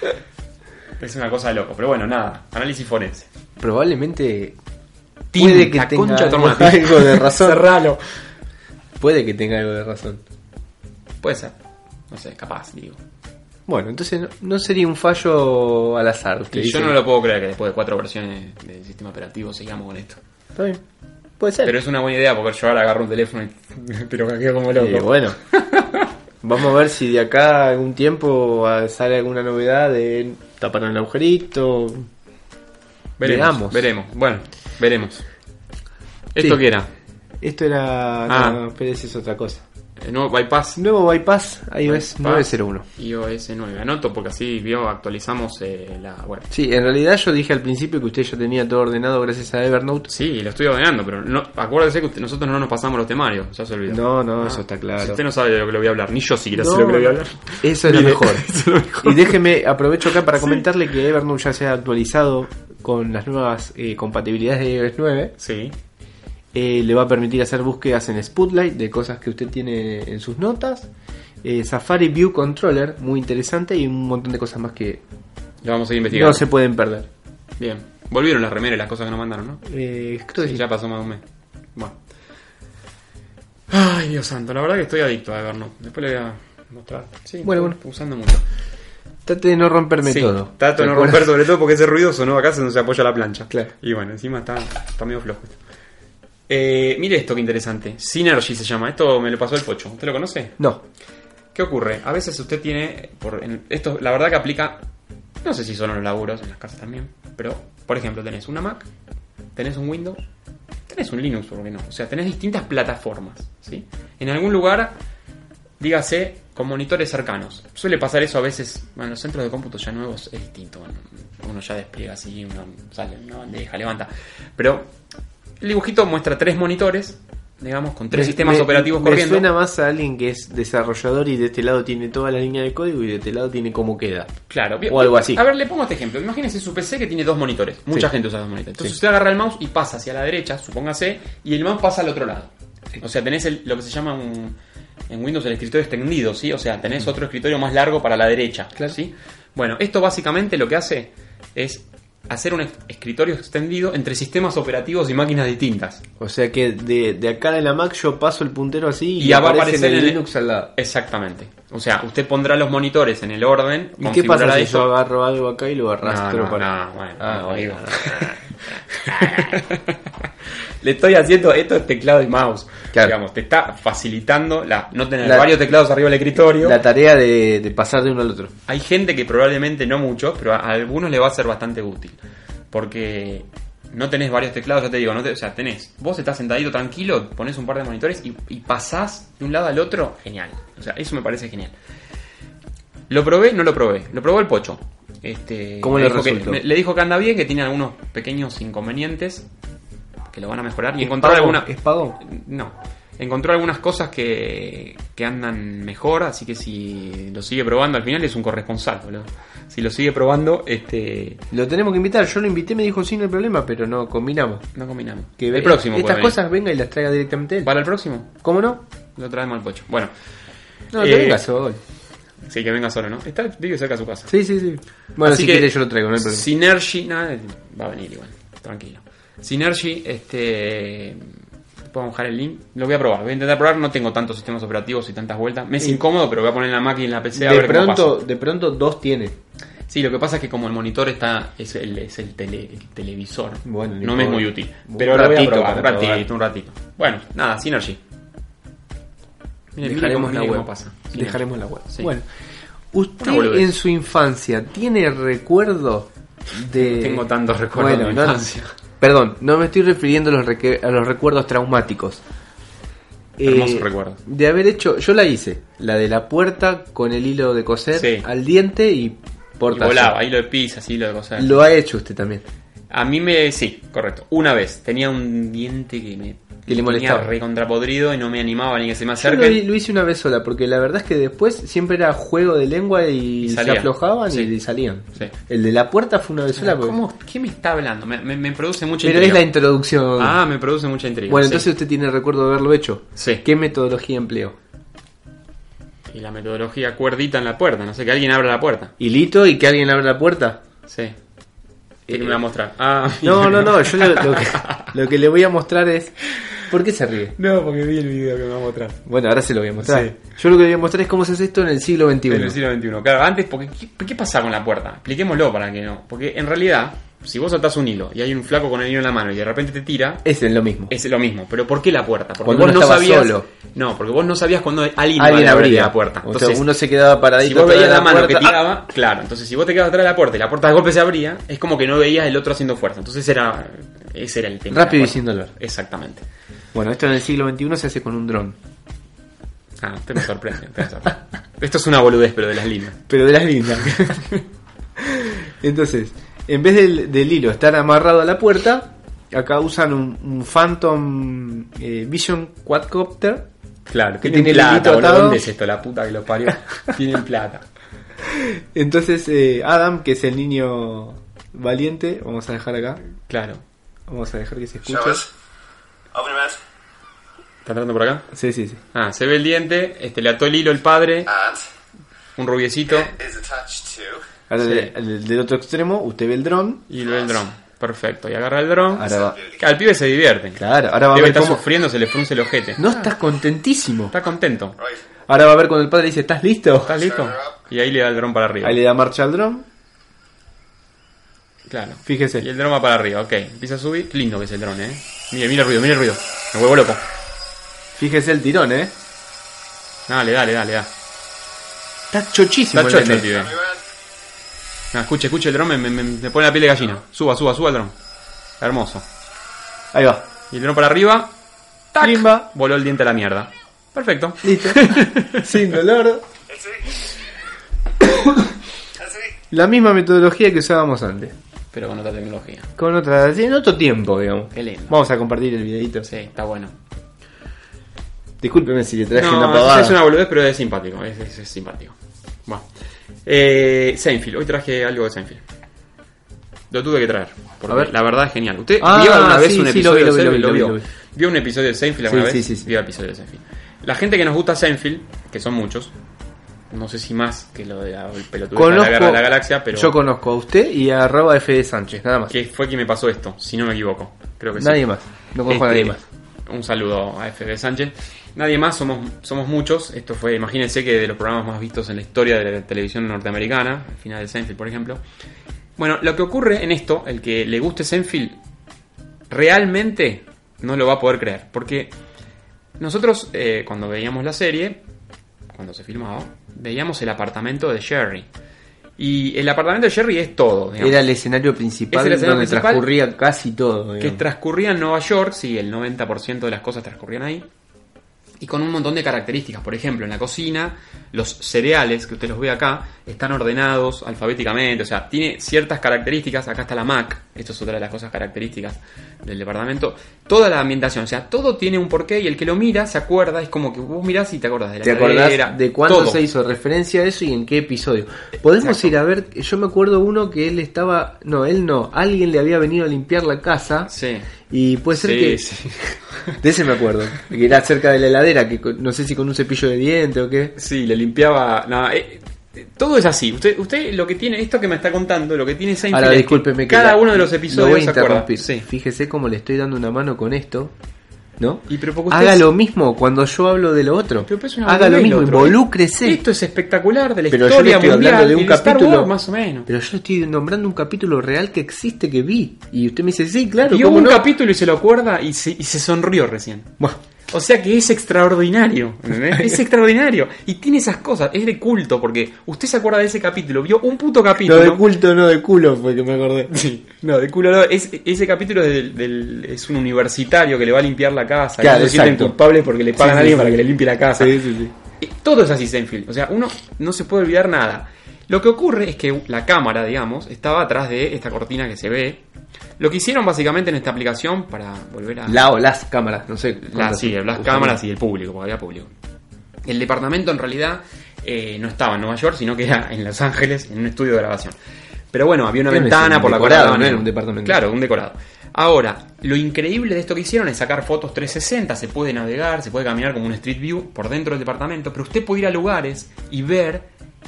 Es una cosa de loco. Pero bueno, nada. Análisis forense. Probablemente Tim, puede que la tenga concha de tu hermana. algo de razón. Cerralo. Puede que tenga algo de razón. Puede ser. No sé, capaz, digo. Bueno, entonces no sería un fallo al azar. Usted Y dice. yo no lo puedo creer que después de 4 versiones del sistema operativo sigamos con esto. Está bien. Puede ser. Pero es una buena idea porque yo ahora agarro un teléfono y pero hackeo como loco. Bueno. Vamos a ver si de acá a algún tiempo sale alguna novedad de tapar el agujerito. Veamos. Veremos. Bueno, veremos. ¿Esto Sí. qué era? Esto era... No, pero esa es otra cosa. El nuevo bypass. Nuevo bypass iOS Bypass 901. iOS 9. Anoto porque así actualizamos la web. Sí, en realidad yo dije al principio que usted ya tenía todo ordenado gracias a Evernote. Sí, lo estoy ordenando, pero no, acuérdese que nosotros no nos pasamos los temarios. Ya se olvidó. No, eso está claro. Si usted no sabe de lo que le voy a hablar, ni yo siquiera sé No, de lo que le voy a hablar. Eso es lo Mire, mejor. eso es lo mejor. Y déjeme, aprovecho acá para comentarle que Evernote ya se ha actualizado con las nuevas compatibilidades de iOS 9. Sí. Le va a permitir hacer búsquedas en Spotlight de cosas que usted tiene en sus notas. Safari View Controller, muy interesante, y un montón de cosas más que Lo vamos a ir investigando. no se pueden perder. Bien. Volvieron las remeras y las cosas que nos mandaron, ¿no? Creo que Sí, sí. ya pasó más de un mes. Bueno. Ay, Dios santo, la verdad que estoy adicto a Evernote. Después le voy a mostrar. Sí, Bueno. estoy usando mucho. Trate de no romperme Sí, todo. trato de no ¿Te acuerdas? romper sobre todo porque ese ruidoso, ¿no? Acá se nos apoya la plancha. Claro. Y bueno, encima está medio flojo. Mire esto que interesante. Synergy se llama. Esto me lo pasó el Pocho. ¿Usted lo conoce? No. ¿Qué ocurre? A veces usted tiene... esto la verdad que aplica... No sé si son en los laburos, en las casas también. Pero, por ejemplo, tenés una Mac, tenés un Windows, tenés un Linux, ¿por qué no? O sea, tenés distintas plataformas, ¿sí? En algún lugar, dígase, con monitores cercanos. Suele pasar eso a veces... Bueno, los centros de cómputo ya nuevos es distinto. Bueno, uno ya despliega así, uno sale en una bandeja, levanta. Pero el dibujito muestra 3 monitores, digamos, con 3 sistemas operativos corriendo. Me suena más a alguien que es desarrollador y de este lado tiene toda la línea de código y de este lado tiene cómo queda. Claro, O algo así. A ver, le pongo este ejemplo. Imagínese su PC que tiene 2 monitores. Mucha gente usa 2 monitores. Entonces Sí. usted agarra el mouse y pasa hacia la derecha, supóngase, y el mouse pasa al otro lado. O sea, tenés lo que se llama en Windows el escritorio extendido, ¿sí? O sea, tenés otro escritorio más largo para la derecha, ¿sí? Bueno, esto básicamente lo que hace es hacer un escritorio extendido entre sistemas operativos y máquinas distintas. O sea que de acá de la Mac yo paso el puntero así Y ya va a aparece aparecer en el en Linux al lado. Exactamente. O sea, usted pondrá los monitores en el orden. ¿Y qué pasa configurará si esto. yo agarro algo acá y lo arrastro No, para...? bueno, bueno. Le estoy haciendo... Esto es teclado y mouse. Claro. Digamos, te está facilitando no tener varios teclados arriba del escritorio. La tarea de pasar de uno al otro. Hay gente que probablemente no muchos, pero a algunos le va a ser bastante útil. Porque no tenés varios teclados, ya te digo, o sea, vos estás sentadito tranquilo, pones un par de monitores y pasás de un lado al otro, genial. O sea, eso me parece genial. ¿Lo probé? No lo probé. Lo probó el Pocho. ¿Cómo le resultó? Le dijo que anda bien, que tiene algunos pequeños inconvenientes que lo van a mejorar. Y encontró algunas. ¿Es pago? No. Encontró algunas cosas que andan mejor, así que si lo sigue probando, al final es un corresponsal, boludo. Si lo sigue probando, Lo tenemos que invitar. Yo lo invité, me dijo sí, no hay problema, pero no combinamos. no combinamos. Que El próximo. estas puede venir. cosas venga y las traiga directamente él. ¿Para el próximo? ¿Cómo no? Lo traemos al Pocho. Bueno. No, que venga solo. Sí, que venga solo, ¿no? Vive cerca de su casa. Sí. Bueno, Así si que quiere yo lo traigo, no hay problema. Synergy, nada, va a venir igual, tranquilo. Synergy, puedo dejar el link, lo voy a probar, voy a intentar probar, no tengo tantos sistemas operativos y tantas vueltas, me es incómodo, pero voy a poner en la máquina y en la PC a ver cómo pasa. De pronto dos tiene. Sí, lo que pasa es que como el monitor es el televisor, Bueno, no me es muy útil, un pero lo voy a ratito probar, para un ratito. Bueno, nada, Synergy. Miren Dejaremos la cómo web. pasa. Dejaremos la web. Sí. Bueno, Una ¿usted boludez. en su infancia tiene recuerdo de...? Tengo tantos recuerdos de mi infancia. Perdón, no me estoy refiriendo a los recuerdos traumáticos. Hermosos recuerdos. De haber hecho, yo la hice, la de la puerta con el hilo de coser Sí. al diente y Y portazo. volaba, ahí lo de pizza, así lo de cosas. Lo ha hecho usted también. A mí sí, correcto. Una vez tenía un diente que le molestaba. tenía recontrapodrido y no me animaba ni que se me Yo acerquen. lo hice una vez sola, porque la verdad es que después siempre era juego de lengua y se salía. aflojaban Sí. y salían. Sí. El de la puerta fue una vez sola. porque- ¿Qué me está hablando? Me produce mucha Pero es intriga. la introducción. Ah, me produce mucha intriga. Bueno, sí. entonces usted tiene recuerdo de haberlo hecho. Sí. ¿Qué metodología empleó? Y la metodología cuerdita en la puerta, no sé, que alguien abra la puerta. ¿Hilito y que alguien abra la puerta? Sí. ¿Qué me va a mostrar? Ah, No, yo lo que le voy a mostrar es... ¿Por qué se ríe? No, porque vi el video que me va a mostrar. Bueno, ahora se lo voy a mostrar. Sí. Yo lo que voy a mostrar es cómo se hace esto en el siglo XXI. En el siglo XXI. Claro, antes, porque ¿qué pasa con la puerta? Expliquémoslo para que no. Porque en realidad, si vos atás un hilo y hay un flaco con el hilo en la mano y de repente te tira, Es lo mismo. es lo mismo. Pero ¿por qué la puerta? Porque Cuando vos uno no estaba sabías. solo. No, porque vos no sabías cuando alguien Alguien iba a abrir abría la puerta. O sea, Entonces, uno se quedaba paradito. si vos atrás veías de la mano que puerta, tiraba, claro, entonces si vos te quedabas atrás de la puerta y la puerta de golpe se abría, es como que no veías el otro haciendo fuerza. Entonces ese era el tema. Rápido de y la sin puerta. dolor. Exactamente. Bueno, esto en el siglo XXI se hace con un dron. Ah, te me sorprende. Esto es una boludez, pero de las lindas. Pero de las lindas. Entonces, en vez del hilo estar amarrado a la puerta, acá usan un Phantom Vision Quadcopter. Claro, que tienen tiene el plata, hilito boludo. atado. ¿Dónde es esto? La puta que los parió. Tienen plata. Entonces, Adam, que es el niño valiente, vamos a dejar acá. Claro. Vamos a dejar que se escuche. Showers. Open your mouth. ¿Está entrando por acá? Sí, sí, sí. Ah, se ve el diente, le ató el hilo el padre, And un rubiecito is attached to. Ahora Sí. del otro extremo, usted ve el dron. y ve el dron. Perfecto, y agarra el dron. Ahora va. Al pibe se divierte. Claro, ahora va a Debe ver estar cómo... sufriendo, se le frunce el ojete. No, estás contentísimo. Está contento. Right. Ahora va a ver cuando el padre dice, ¿estás listo? ¿Estás listo? Y ahí le da el dron para arriba. Ahí le da marcha al dron. Claro. Fíjese. Y el dron va para arriba, ok. Empieza a subir. Qué lindo que es el dron, Mira el ruido, mira el ruido. Me vuelvo loco. Fíjese el tirón, Dale. Está chochísimo Está el chocho el nene. pibe. Everyone. Escuche el dron, me pone la piel de gallina. Suba el dron. Hermoso. Ahí va. Y el dron para arriba. ¡Tac! Limba. Voló el diente a la mierda. Perfecto. Listo. Sin dolor. That's it. That's it. La misma metodología que usábamos antes. Pero con otra tecnología. Con otra, en otro tiempo, digamos. Qué lindo. Vamos a compartir el videito. Sí, está bueno. Discúlpeme si le traje una No, pavada. es una boludez, pero es simpático. Es simpático. Bueno. Seinfeld. Hoy traje algo de Seinfeld. Lo tuve que traer. Porque A ver. la verdad es genial. ¿Usted Ah, vio alguna vez sí, un sí, episodio lo vi, de lo vi, Seinfeld? lo vi, ¿Lo lo vio? vi. ¿Vio un episodio de Seinfeld alguna Sí, vez? sí, sí. Vio episodio de Seinfeld. La gente que nos gusta Seinfeld, que son muchos, no sé si más que lo de el pelotudo de la Guerra de la Galaxia, pero yo conozco a usted y a @FD Sánchez, nada más. que fue quien me pasó esto, si no me equivoco. Creo que sí. Nadie más. No conozco a nadie más. Un saludo a FB Sánchez. Nadie más, somos muchos. Esto fue, imagínense que de los programas más vistos en la historia de la televisión norteamericana, al final de Seinfeld, por ejemplo. Bueno, lo que ocurre en esto, el que le guste Seinfeld, realmente no lo va a poder creer. Porque nosotros cuando veíamos la serie, cuando se filmaba, veíamos el apartamento de Jerry. Y el apartamento de Jerry es todo, digamos. Era el escenario principal Es el escenario donde principal transcurría casi todo. Que digamos. transcurría en Nueva York, sí, el 90% de las cosas transcurrían ahí. Y con un montón de características. Por ejemplo, en la cocina, los cereales, que usted los ve acá, están ordenados alfabéticamente. O sea, tiene ciertas características. Acá está la Mac. Esto es otra de las cosas características del departamento. Toda la ambientación, o sea, todo tiene un porqué. Y el que lo mira se acuerda. Es como que vos mirás y te acordás de la ¿Te heladera, acordás de cuándo todo. se hizo referencia a eso y en qué episodio? Podemos Exacto. ir a ver. Yo me acuerdo uno que él estaba. No, él no. Alguien le había venido a limpiar la casa. Sí. Y puede ser Sí, que. sí. De ese me acuerdo. Que era cerca de la heladera. Que no sé si con un cepillo de diente o qué. Sí, le limpiaba. No, todo es así. Usted lo que tiene, esto que me está contando, lo que tiene Seinfeld Ahora es que discúlpeme que cada la- uno de los lo episodios voy a se acuerda. interrumpir. Sí. Fíjese cómo le estoy dando una mano con esto. ¿No? Y pero porque usted Haga es- lo mismo cuando yo hablo de lo otro. Pero es una Haga lo boludez mismo, otro, involúcrese. Esto es espectacular de la Pero yo le historia estoy mundial hablando de un y de Star capítulo Wars, más o menos. Pero yo estoy nombrando un capítulo real que existe que vi. Y usted me dice, sí, claro, Vio ¿cómo un no? capítulo y se lo acuerda y se sonrió recién. Buah, O sea que es extraordinario, ¿entendés? Es extraordinario. Y tiene esas cosas, es de culto, porque usted se acuerda de ese capítulo, vio un puto no capítulo. de culto, no de culo fue que me acordé. Sí, no, de culo no. Ese capítulo es un universitario que le va a limpiar la casa. Claro, y no se sienten exacto. culpables porque le pagan Sí, a alguien sí, para sí. que le limpie la casa. Sí, sí, sí. Todo es así, Seinfeld. O sea, uno no se puede olvidar nada. Lo que ocurre es que la cámara, digamos, estaba atrás de esta cortina que se ve. Lo que hicieron básicamente en esta aplicación para volver a... La o las cámaras, no sé. cuántas Sí, las usaron. cámaras y el público, porque había público. El departamento en realidad no estaba en Nueva York, sino que era en Los Ángeles, en un estudio de grabación. Pero bueno, había una Pero no es ventana un por la cual decorado, daban- no era un departamento. Claro, un decorado. Ahora, lo increíble de esto que hicieron es sacar fotos 360, se puede navegar, se puede caminar como un Street View por dentro del departamento, pero usted puede ir a lugares y ver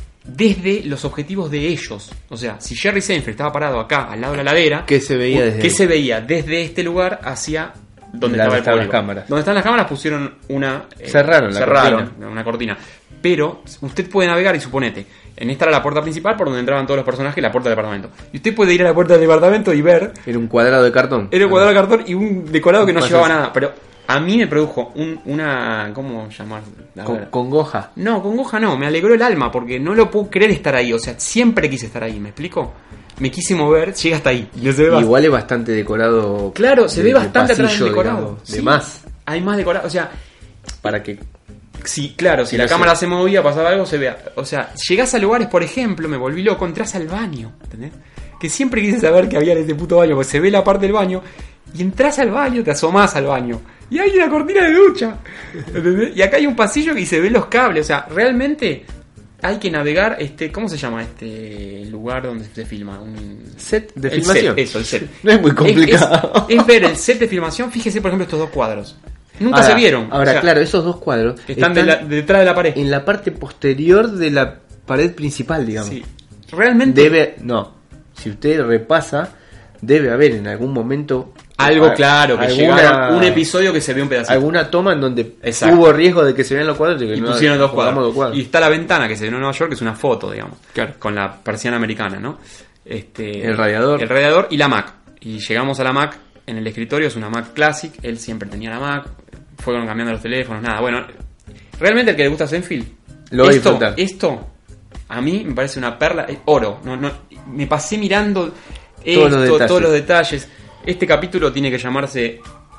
desde los objetivos de ellos. O sea, si Jerry Seinfeld estaba parado acá, al lado de la ladera, ¿Qué se veía desde ¿qué ahí? se veía desde este lugar hacia donde La- estaba el estaban las público? cámaras. Donde están las cámaras pusieron una... Cerraron la una cortina. Pero usted puede navegar y suponete, en esta era la puerta principal por donde entraban todos los personajes, la puerta del departamento. Y usted puede ir a la puerta del departamento y ver... Era un cuadrado de cartón. Era un cuadrado de cartón y un decorado que no Pasa llevaba eso. nada. Pero a mí me produjo una... ¿Cómo llamar? A Con, ver. congoja. No, congoja no, me alegró el alma porque no lo puedo creer estar ahí. O sea, siempre quise estar ahí, ¿me explico? Me quise mover, llega hasta ahí. Y no se ve bastante. Igual es bastante decorado. Claro, se de- ve de bastante atrás del pasillo, decorado. digamos, de Sí, más. Hay más decorado, o sea, Para que. sí, claro, si No la sé. cámara se movía, pasaba algo, se vea. O sea, llegás a lugares, por ejemplo, me volví loco, entras al baño, ¿entendés? Que siempre quise saber qué había en ese puto baño, porque se ve la parte del baño, y entras al baño, te asomás al baño, y hay una cortina de ducha, ¿entendés? Y acá hay un pasillo y se ven los cables, o sea, realmente hay que navegar, ¿cómo se llama este lugar donde se filma? Set de El filmación. set, eso, el set. No es muy complicado. Es ver el set de filmación, fíjese por ejemplo estos dos cuadros. Nunca Ahora- se vieron. Ahora, o sea, claro, esos dos cuadros están detrás de la pared. en la parte posterior de la pared principal, digamos. Sí. Realmente Debe. No. Si usted repasa, debe haber en algún momento. algo claro, que alguna- llegaron un episodio que se ve un pedacito. Alguna toma en donde Exacto. hubo riesgo de que se vean los cuadros y, que Y no pusieron dos pongamos cuadros. Y está la ventana que se ve en Nueva York, que es una foto, digamos. Con la persiana americana, ¿no? El radiador. El radiador y la Mac. Y llegamos a la Mac en el escritorio, es una Mac Classic. Él siempre tenía la Mac. Fueron cambiando los teléfonos, nada. Bueno, realmente el que le gusta Seinfeld, Lo va a disfrutar. esto, a mí me parece una perla, es oro. Me pasé mirando Todos los detalles. todos los detalles. Este capítulo tiene que llamarse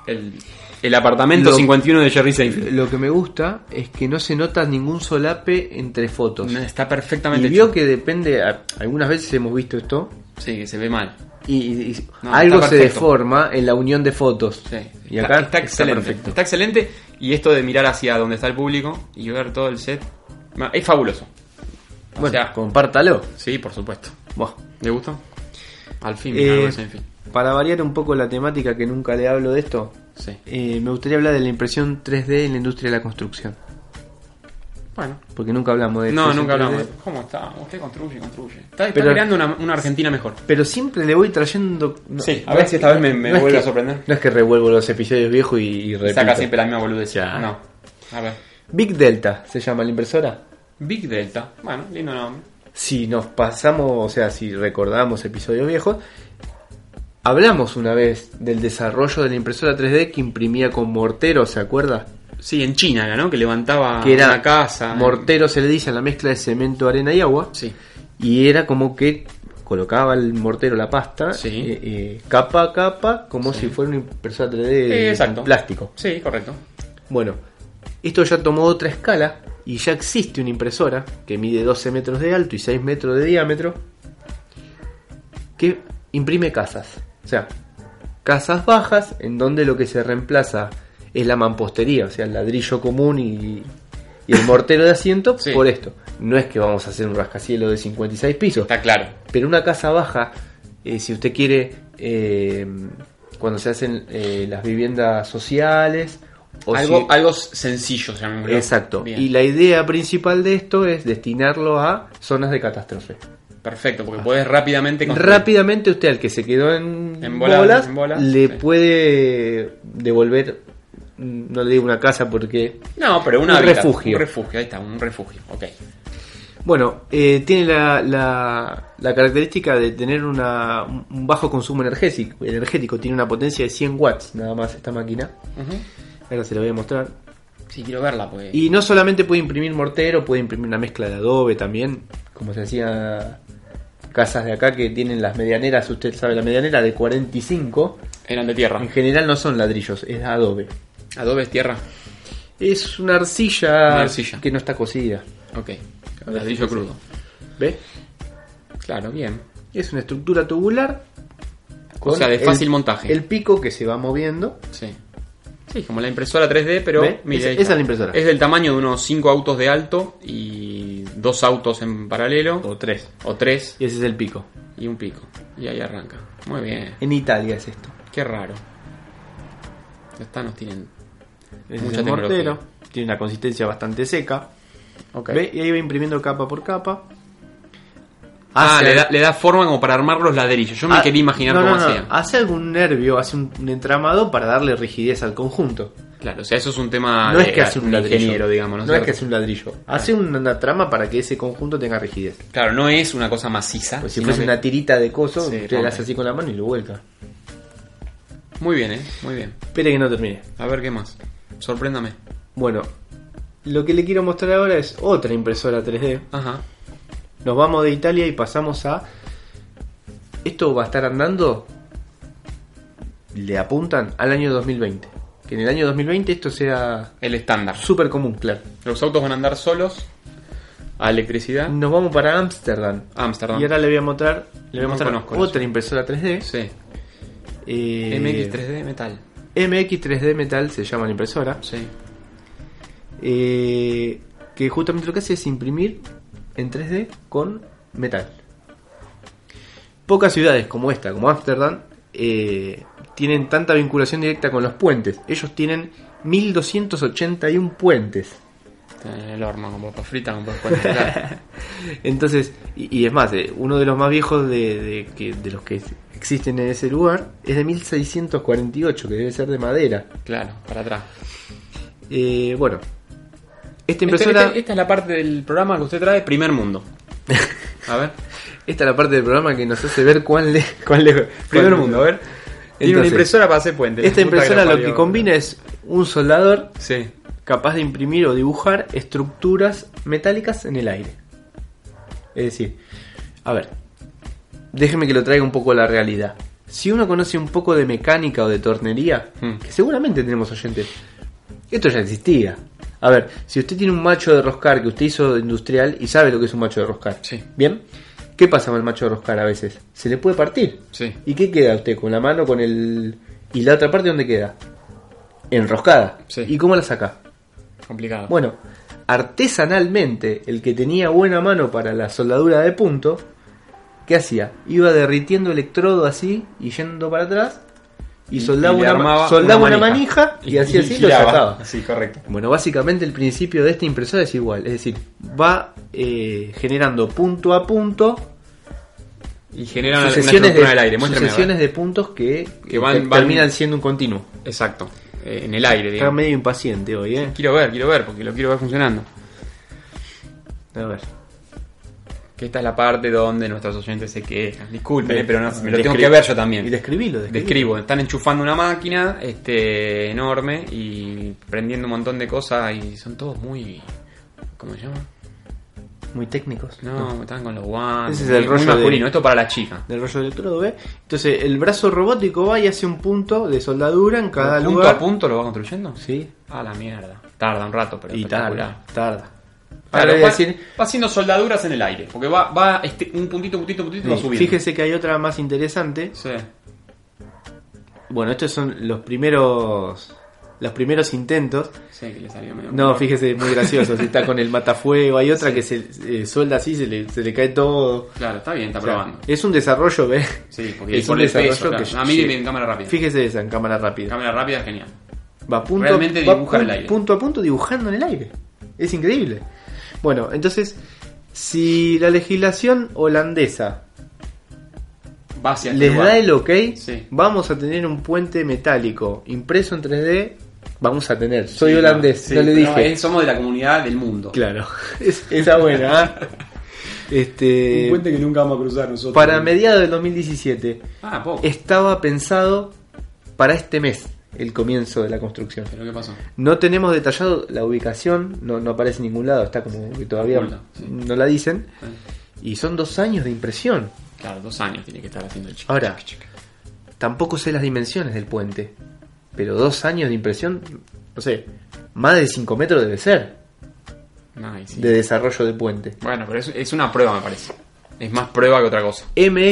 el apartamento Lo- 51 de Jerry Seinfeld. Lo que me gusta es que no se nota ningún solape entre fotos. Está perfectamente Y vio hecho. que depende, algunas veces hemos visto esto, Sí, que se ve mal. y No, algo está se perfecto. deforma en la unión de fotos. Sí. Y acá está excelente. perfecto. Está excelente. Y esto de mirar hacia donde está el público y ver todo el set, es fabuloso. O Bueno, sea, compártalo. sí, por supuesto. Buah. ¿Le gustó? Al fin, algo de Seinfeld. Para variar un poco la temática, que nunca le hablo de esto, Sí. me gustaría hablar de la impresión 3D en la industria de la construcción. Bueno. Porque nunca hablamos de No, impresión nunca 3D. hablamos. ¿Cómo está? Usted construye. Está Pero- creando una Argentina mejor. Pero siempre le voy trayendo. Sí, a ver si esta vez me es vuelve a que- sorprender. No es que revuelvo los episodios viejos y repito. Saca siempre la misma boludez. Ya. No. A ver. Big Delta se llama la impresora. Big Delta. Bueno, lindo nombre. Si nos pasamos, o sea, si recordamos episodios viejos, hablamos una vez del desarrollo de la impresora 3D que imprimía con mortero, ¿se acuerda? Sí, en China era, ¿no? Que levantaba que era una casa. mortero, se le dice a la mezcla de cemento, arena y agua. Sí. Y era como que colocaba el mortero la pasta, Sí. capa a capa, como Sí. si fuera una impresora 3D Exacto. en plástico. Sí, correcto. Bueno, esto ya tomó otra escala y ya existe una impresora que mide 12 metros de alto y 6 metros de diámetro que imprime casas. O sea, casas bajas en donde lo que se reemplaza es la mampostería, o sea, el ladrillo común y el mortero de asiento Sí. por esto. No es que vamos a hacer un rascacielos de 56 pisos, Está claro. pero una casa baja, si usted quiere, cuando se hacen las viviendas sociales, o Algo sencillo, llamémoslo. exacto. Bien. Y la idea principal de esto es destinarlo a zonas de catástrofe. Perfecto, porque podés rápidamente construir. Rápidamente usted al que se quedó en bolas, bolas, le sí. puede devolver, no le digo una casa porque... No, pero un hábitat, refugio. Un refugio, ahí está, un refugio. Ok. Bueno, tiene la característica de tener un bajo consumo energético. Tiene una potencia de 100 watts nada más esta máquina. Ujú. Ahora se la voy a mostrar. Sí, quiero verla, pues. Y no solamente puede imprimir mortero, puede imprimir una mezcla de adobe también, como se hacía casas de acá que tienen las medianeras, usted sabe, la medianera de 45, Eran de tierra. en general no son ladrillos, es adobe. Adobe es tierra. Es una arcilla, Una arcilla. que no está cocida. Ok. Ladrillo crudo. ¿Ve? Claro, bien. Es una estructura tubular. O sea, de fácil montaje. El pico que se va moviendo. Sí. Sí, como la impresora 3D, pero ¿Ve? mire, ahí Esa está. es la impresora. Es del tamaño de unos 5 autos de alto y 2 autos en paralelo. O 3. O 3 Y ese es el pico. y un pico. Y ahí arranca. Muy bien. En Italia es esto. Qué raro. Los tanos tienen Ese mucha es el tecnología. mortero. Tiene una consistencia bastante seca. Ok. ¿Ve? Y ahí va imprimiendo capa por capa. Ah, Hace- le da forma como para armar los ladrillos. Yo me Ah, quería imaginar no, cómo no, no. hacía. Hace algún nervio, hace un entramado para darle rigidez al conjunto. Claro, o sea, eso es un tema No de es que hace un ladrillo, ingeniero, digamos. no ¿no es que hace un ladrillo. Hace una trama para que ese conjunto tenga rigidez. Claro, no es una cosa maciza. Pues si sino fuese que- una tirita de coso, Sí, usted la rompe. hace así con la mano y lo vuelca. Muy bien, muy bien. Espere que no termine. A ver qué más. Sorpréndame. Bueno, lo que le quiero mostrar ahora es otra impresora 3D. Ajá. Nos vamos de Italia y pasamos a... Esto va a estar andando, le apuntan al año 2020. Que en el año 2020 esto sea El estándar. súper común, claro. Los autos van a andar solos a electricidad. Nos vamos para Ámsterdam. Ámsterdam. Y ahora le voy a mostrar, No conozco otra eso. impresora 3D. Sí. Eh, MX3D Metal. MX3D Metal se llama la impresora. Sí. Que justamente lo que hace es imprimir en 3D con metal. Pocas ciudades como esta, como Ámsterdam, tienen tanta vinculación directa con los puentes. Ellos tienen 1281 puentes. Está en el horno, con papas fritas, con papas cuentas. Entonces, y es más, uno de los más viejos de los que existen en ese lugar es de 1648, que debe ser de madera. Claro, para atrás. Bueno, esta impresora... Esta es la parte del programa que usted trae, Primer Mundo. A ver. Esta es la parte del programa que nos hace ver cuál Primer Mundo, a ver. Tiene una Entonces, impresora para hacer puentes. Esta Puta que impresora la lo parió. que combina es un soldador Sí. capaz de imprimir o dibujar estructuras metálicas en el aire. Es decir, a ver, déjeme que lo traiga un poco a la realidad. Si uno conoce un poco de mecánica o de tornería, que seguramente tenemos oyentes, esto ya existía. A ver, si usted tiene un macho de roscar que usted hizo industrial y sabe lo que es un macho de roscar, Sí. ¿bien? ¿Qué pasa con el macho de roscar a veces? Se le puede partir. Sí. ¿Y qué queda usted? ¿Con la mano, con el... ¿Y la otra parte dónde queda? Enroscada. Sí. ¿Y cómo la saca? Complicado. Bueno, artesanalmente, el que tenía buena mano para la soldadura de punto, ¿qué hacía? Iba derritiendo electrodo así y yendo para atrás y soldaba, le una, armaba una manija y así lo giraba. sacaba. Sí, correcto. Bueno, básicamente el principio de esta impresora es igual, es decir, va generando punto a punto Y genera una sucesiones, estructura en el aire. Muéstrame, a ver. sucesiones de puntos que van- terminan siendo un continuo. Exacto. En el aire, Está digamos. medio impaciente hoy, ¿eh? Quiero ver, porque lo quiero ver funcionando. A ver. Que esta es la parte donde nuestros oyentes se quejan. Disculpen, pero no, me lo Descri- tengo que ver yo también. Y describilo. Describo, están enchufando una máquina enorme y prendiendo un montón de cosas y son todos muy... ¿Cómo se llama? Muy técnicos. No, están con los guantes. Ese es el muy rollo masculino, de- esto para la chica. Del rollo de electrodo, ¿ves? Entonces, el brazo robótico va y hace un punto de soldadura en cada ¿Punto lugar. a punto lo va construyendo? Sí. A la mierda. Tarda un rato, pero Y espectacular. tarda. Claro, Ahora voy a va, decir, va haciendo soldaduras en el aire. Porque va un puntito y va subiendo. fíjese que hay otra más interesante. Sí. Bueno, estos son los primeros intentos. Sí, que le salió medio... No, fíjese, muy gracioso. Si está con el matafuego, hay otra que se suelda así, se le cae todo. Claro, está bien, está O sea, probando. es un desarrollo, ¿ves? Sí, porque es por un el peso, desarrollo claro. que A mí en cámara rápida. Fíjese esa en cámara rápida. Cámara rápida es genial. Va punto, Realmente va dibuja en el aire. punto a punto dibujando en el aire. Es increíble. Bueno, entonces, si la legislación holandesa Va hacia este les lugar. da el ok, Sí. vamos a tener un puente metálico impreso en 3D. Vamos a tener. Soy Sí, holandés, sí, no le pero dije. somos de la comunidad del mundo. Claro, esa buena. ¿Ah? que nunca vamos a cruzar nosotros. Para mediados del 2017 Ah, poco. estaba pensado para este mes el comienzo de la construcción. ¿Pero qué pasó? No tenemos detallado la ubicación, no aparece en ningún lado, está como que todavía Oculta, sí. no la dicen. Y son 2 años de impresión. Claro, 2 años tiene que estar haciendo el chico. Ahora, tampoco sé las dimensiones del puente, pero 2 años de impresión, no sé, más de 5 metros debe ser Ay, sí. de desarrollo de puente. Bueno, pero es una prueba, me parece. Es más prueba que otra cosa.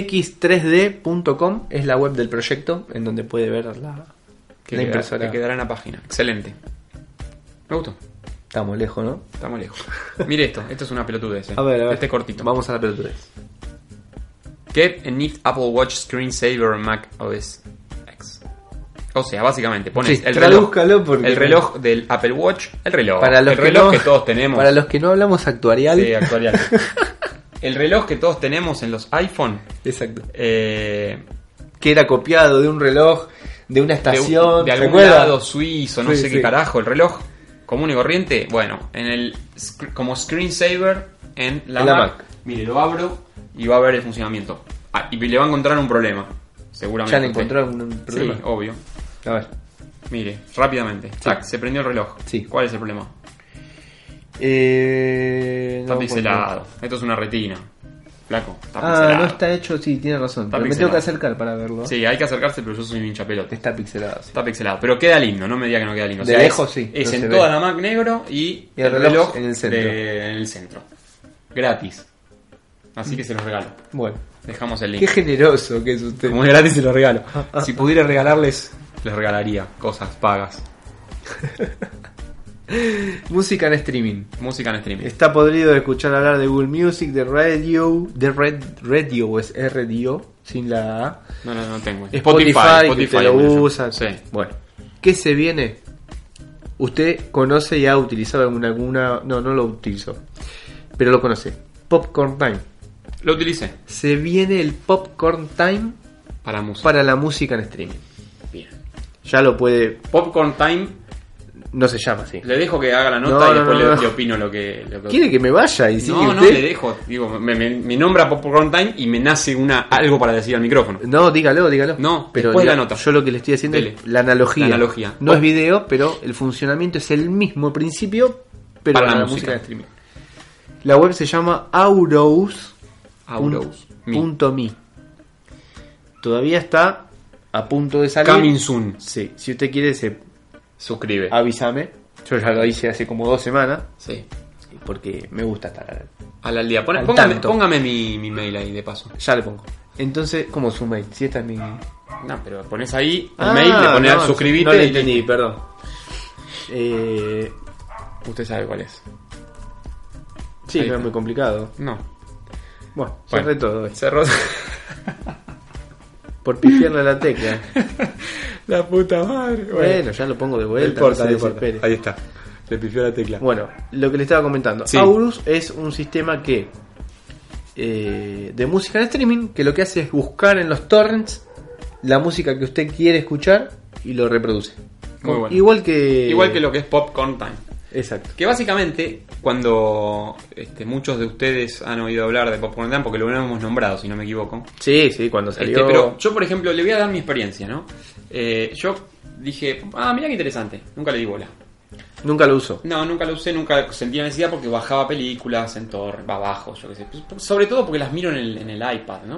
mx3d.com es la web del proyecto en donde puede ver la impresora. Que quedará en la página. Excelente. Me gustó. Estamos lejos, ¿no? Estamos lejos. Mire esto es una pelotudez. A ver. Este es cortito. Vamos a la pelotudez. Get a neat Apple Watch screensaver on Mac OS X. O sea, básicamente pones Sí, el reloj, tradúzcalo porque- el reloj del Apple Watch, el reloj que reloj no- que todos tenemos. Para los que no hablamos actuarial. Sí, actual. El reloj que todos tenemos en los iPhone. Exacto. De, Que era copiado de un reloj de una estación. de algún ¿recuerda? lado suizo, no Sí, sé sí. qué carajo, el reloj común y corriente. Bueno, en el como screensaver en la En la Mac. Mac. Mire, lo abro y va a ver el funcionamiento. Ah, y le va a encontrar un problema. Seguramente. ¿Ya le usted. encontró algún problema? Sí, obvio. A ver. Mire, rápidamente. Tac, se prendió el reloj. Sí. ¿Cuál es el problema? No, Está pixelado. Esto es una retina. Flaco, está Ah, pixelado. no está hecho, sí, tiene razón. Está Pero me pixelado. tengo que acercar para verlo. Sí, hay que acercarse, pero yo soy un hincha pelota. Está pixelado, sí. Está pixelado, pero queda lindo, no me diga que no queda lindo. O De sea, lejos, es, sí, Es no en se toda ve. la Mac negro y el reloj en el centro. en el centro. Gratis. Así que se los regalo. Bueno, Dejamos el link. qué generoso que es usted. Como es gratis se los regalo. Si pudiera regalarles, les regalaría cosas pagas. Música en streaming. Música en streaming. Está podrido de escuchar hablar de Google Music, de Radio, de Radio, o es RDO, sin la A. No tengo. Spotify, que te lo por ejemplo. usa. Sí. Bueno, ¿qué se viene? Usted conoce y ha utilizado alguna... No lo utilizó, pero lo conoce. Popcorn Time. Lo utilicé Se viene el Popcorn Time para música. para la música en streaming. Bien. Ya lo puede... Popcorn Time. No se llama así. Le dejo que haga la nota No, y después no. le opino lo que ¿Quiere que me vaya y sigue No, usted? le dejo. Digo, me nombra Popcorn Time y me nace algo para decir al micrófono. No, dígalo. No, pero después diga- la nota. Yo lo que le estoy haciendo Dele. es la analogía. La analogía. No es video, pero el funcionamiento es el mismo principio, pero Para para la la música música. de streaming. La web se llama Auros.me. Todavía está a punto de salir. Coming soon. Sí, si usted quiere, Suscribe. avísame. Yo ya lo hice hace como 2 semanas, Sí. porque me gusta estar. Al día. Al Póngame, tanto. póngame mi mail ahí de paso. Ya le pongo. Entonces, ¿cómo su mail? Si esta es mi. No, pero pones ahí el mail, le pones no, suscribite No le y entendí, listo. perdón. Usted sabe cuál es. Sí, Ahí no es está. muy complicado. No. Bueno, Bueno. cerré todo. Cerró. Por pifiarle a la tecla. La puta madre. Bueno, ya lo pongo de vuelta. no se desespere. Ahí está. Le pifió la tecla. Bueno, lo que le estaba comentando. Sí. Aurus es un sistema que de música en streaming, que lo que hace es buscar en los torrents la música que usted quiere escuchar y lo reproduce. Muy bueno. Igual que lo que es Popcorn Time. Exacto. Que básicamente, cuando muchos de ustedes han oído hablar de Popcorn Time, porque lo hemos nombrado, si no me equivoco. Sí, cuando salió. Pero yo, por ejemplo, le voy a dar mi experiencia, ¿no? Yo dije, mira qué interesante, nunca le di bola. Nunca lo uso. No, nunca lo usé, nunca sentí la necesidad porque bajaba películas en torre, va abajo, yo qué sé. Sobre todo porque las miro en el iPad, ¿no?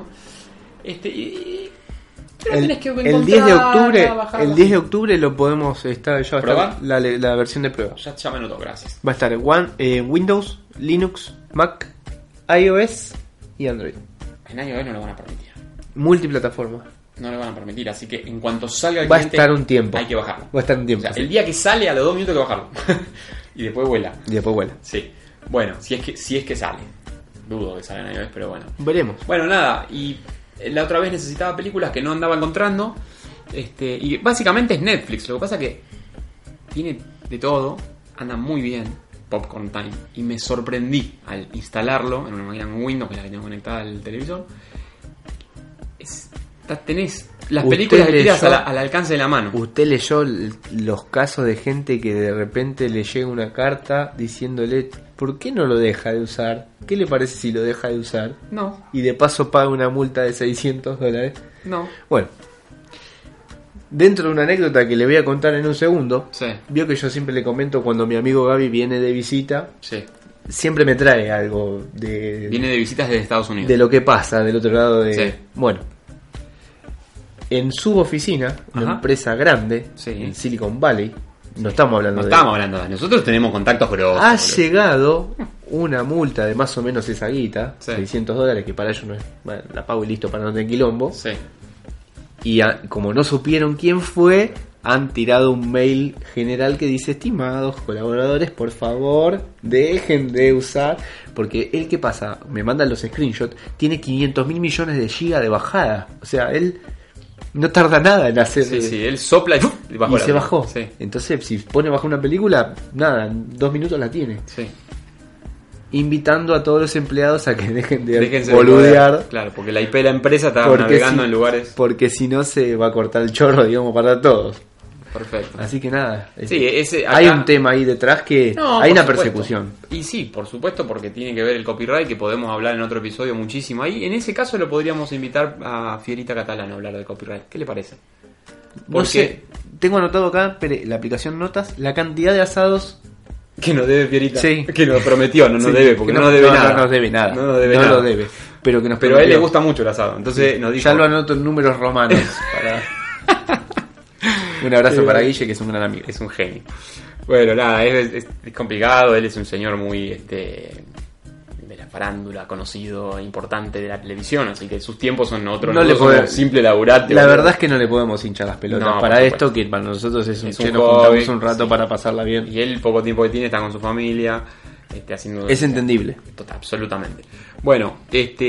Pero tenés que El 10 de octubre, bajarla. el 10 de octubre lo podemos estar, ya va a ¿Probar? estar la versión de prueba. Ya me notó, gracias. Va a estar Windows, Linux, Mac, iOS y Android. En iOS no lo van a permitir. Multiplataforma. No lo van a permitir, así que en cuanto salga el Va a cliente, estar un tiempo. hay que bajarlo. Va a estar un O tiempo. sea, sí. el día que sale, a los 2 minutos hay que bajarlo. Y después vuela. Y después vuela. Sí. Bueno, si es que sale. Dudo que salga en iOS, pero bueno. Veremos. Bueno, nada, y la otra vez necesitaba películas que no andaba encontrando. Y básicamente es Netflix. Lo que pasa es que tiene de todo, anda muy bien Popcorn Time. Y me sorprendí al instalarlo en una máquina con Windows, que es la que tengo conectada al televisor. Tenés las Usted películas que tiras leyó- al alcance de la mano. ¿Usted leyó los casos de gente que de repente le llega una carta diciéndole ¿por qué no lo deja de usar? ¿Qué le parece si lo deja de usar? No, Y de paso paga una multa de $600. no. Bueno, dentro de una anécdota que le voy a contar en un segundo, Sí, vio que yo siempre le comento cuando mi amigo Gaby viene de visita, sí. siempre me trae algo de Viene de visitas desde Estados Unidos. lo que pasa del otro lado de... Sí. Bueno, en su oficina, una Ajá. empresa grande, Sí. en Silicon Valley, no estamos hablando No de... estábamos hablando de... Nosotros tenemos contactos grosos. Ha boludo. llegado una multa de más o menos esa guita, Sí. $600, que para ellos no es... Bueno, la pago y listo para no tener quilombo. Sí. Y como no supieron quién fue, han tirado un mail general que dice: estimados colaboradores, por favor, dejen de usar. Porque él, ¿qué pasa? Me mandan los screenshots, tiene 500.000 millones de gigas de bajada. O sea, él no tarda nada en hacer... Sí, sí, él sopla y bajó. y se bajó. Sí, Entonces, si pone bajar una película, nada, en 2 minutos la tiene. sí. Invitando a todos los empleados a que dejen de Déjense de boludear. joder. Claro, porque la IP de la empresa está Porque navegando si- en lugares... Porque si no se va a cortar el chorro, digamos, para todos. Perfecto. Así que nada. Sí, ese hay acá- un tema ahí detrás que No, hay por una supuesto. persecución. Y sí, por supuesto, porque tiene que ver el copyright, que podemos hablar en otro episodio muchísimo. Ahí, en ese caso, lo podríamos invitar a Fierita Catalana a hablar de copyright. ¿Qué le parece? No Porque- sé, tengo anotado acá, pero la aplicación Notas, la cantidad de asados. Que nos debe Fierita. Sí. Que nos prometió, no nos Sí, debe, porque que no nos debe nada. No nos debe nada. No nos debe No nada. lo debe. Pero que nos Pero a él le prometió. gusta mucho el asado. Entonces nos dijo... Ya lo anoto en números romanos. Un abrazo para Guille, que es un gran amigo. Es un genio. Bueno, nada, es complicado. Él es un señor muy de la farándula, conocido, importante de la televisión. Así que sus tiempos son otros. No le Nosotros somos puede- simple laburante. La boludo. verdad es que no le podemos hinchar las pelotas. No, por para supuesto. esto, que para nosotros es un Es un che, nos hobby, juntamos un rato sí. para pasarla bien. Y él, poco tiempo que tiene, está con su familia. Haciendo... Es entendible. Total, absolutamente. Bueno,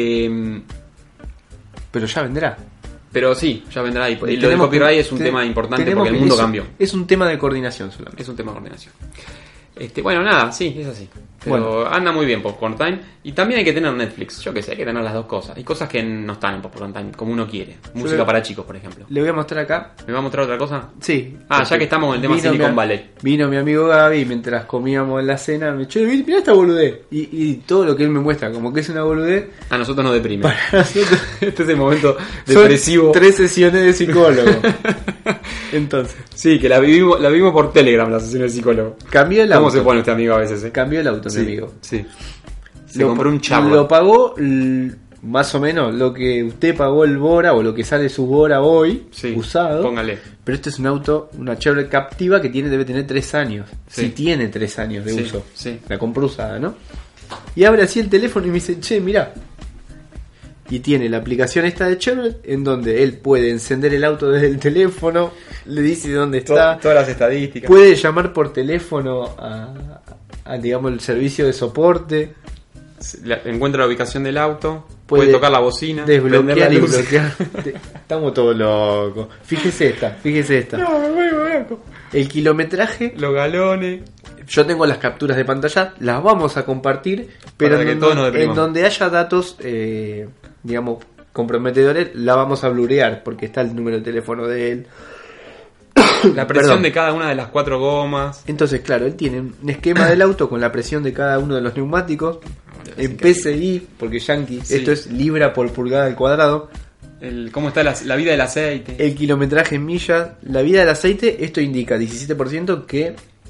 Pero ya vendrá. pero sí, ya vendrá. Y lo del Tenemos copyright que- es un tema importante tenemos porque el que- mundo es- cambió. Es un tema de coordinación solamente. Es un tema de coordinación. Bueno, nada, sí, es así. Pero anda muy bien Popcorn Time. Y también hay que tener Netflix. Yo qué sé, hay que tener las dos cosas. Hay cosas que no están en Popcorn Time, como uno quiere. Música le- para chicos, por ejemplo. Le voy a mostrar acá. ¿Me va a mostrar otra cosa? Sí. Ah, ya que estamos en el tema Vino Silicon mi- Valley. Vino mi amigo Gaby y mientras comíamos en la cena me dijo: mirá esta boludez. Y todo lo que él me muestra, como que es una boludez. A nosotros nos deprime. Para nosotros Este es el momento son depresivo. 3 sesiones de psicólogo. Entonces, Sí, que la vimos por Telegram, la sesión del psicólogo. cambió el ¿Cómo auto. se pone este amigo a veces, Cambió el auto, Sí, mi amigo. sí. Se compró un charro. Lo pagó más o menos lo que usted pagó el Bora o lo que sale su Bora hoy, Sí, usado. póngale. Pero este es un auto, una Chevrolet Captiva que debe tener 3 años. Sí. Si tiene 3 años de Sí, uso. sí. La compró usada, ¿no? Y abre así el teléfono y me dice: che, mirá. Y tiene la aplicación esta de Chevrolet en donde él puede encender el auto desde el teléfono, le dice dónde está, Todas las estadísticas. puede llamar por teléfono a, digamos, el servicio de soporte, Encuentra la ubicación del auto. puede Puede tocar la bocina. prender desbloquear la y luz. bloquear. Estamos todos locos. Fíjese esta. No, me vuelvo loco. El kilometraje. Los galones. Yo tengo las capturas de pantalla, las vamos a compartir, pero Para que en, todos nos en deprimamos. donde haya datos, digamos, comprometedores, la vamos a blurear, porque está el número de teléfono de él. La presión Perdón. de cada una de las 4 gomas. Entonces, claro, él tiene un esquema del auto con la presión de cada uno de los neumáticos, en PSI, porque Yankee, Sí. esto es libra por pulgada al cuadrado. Cómo está la vida del aceite. El kilometraje en millas, la vida del aceite, esto indica 17% que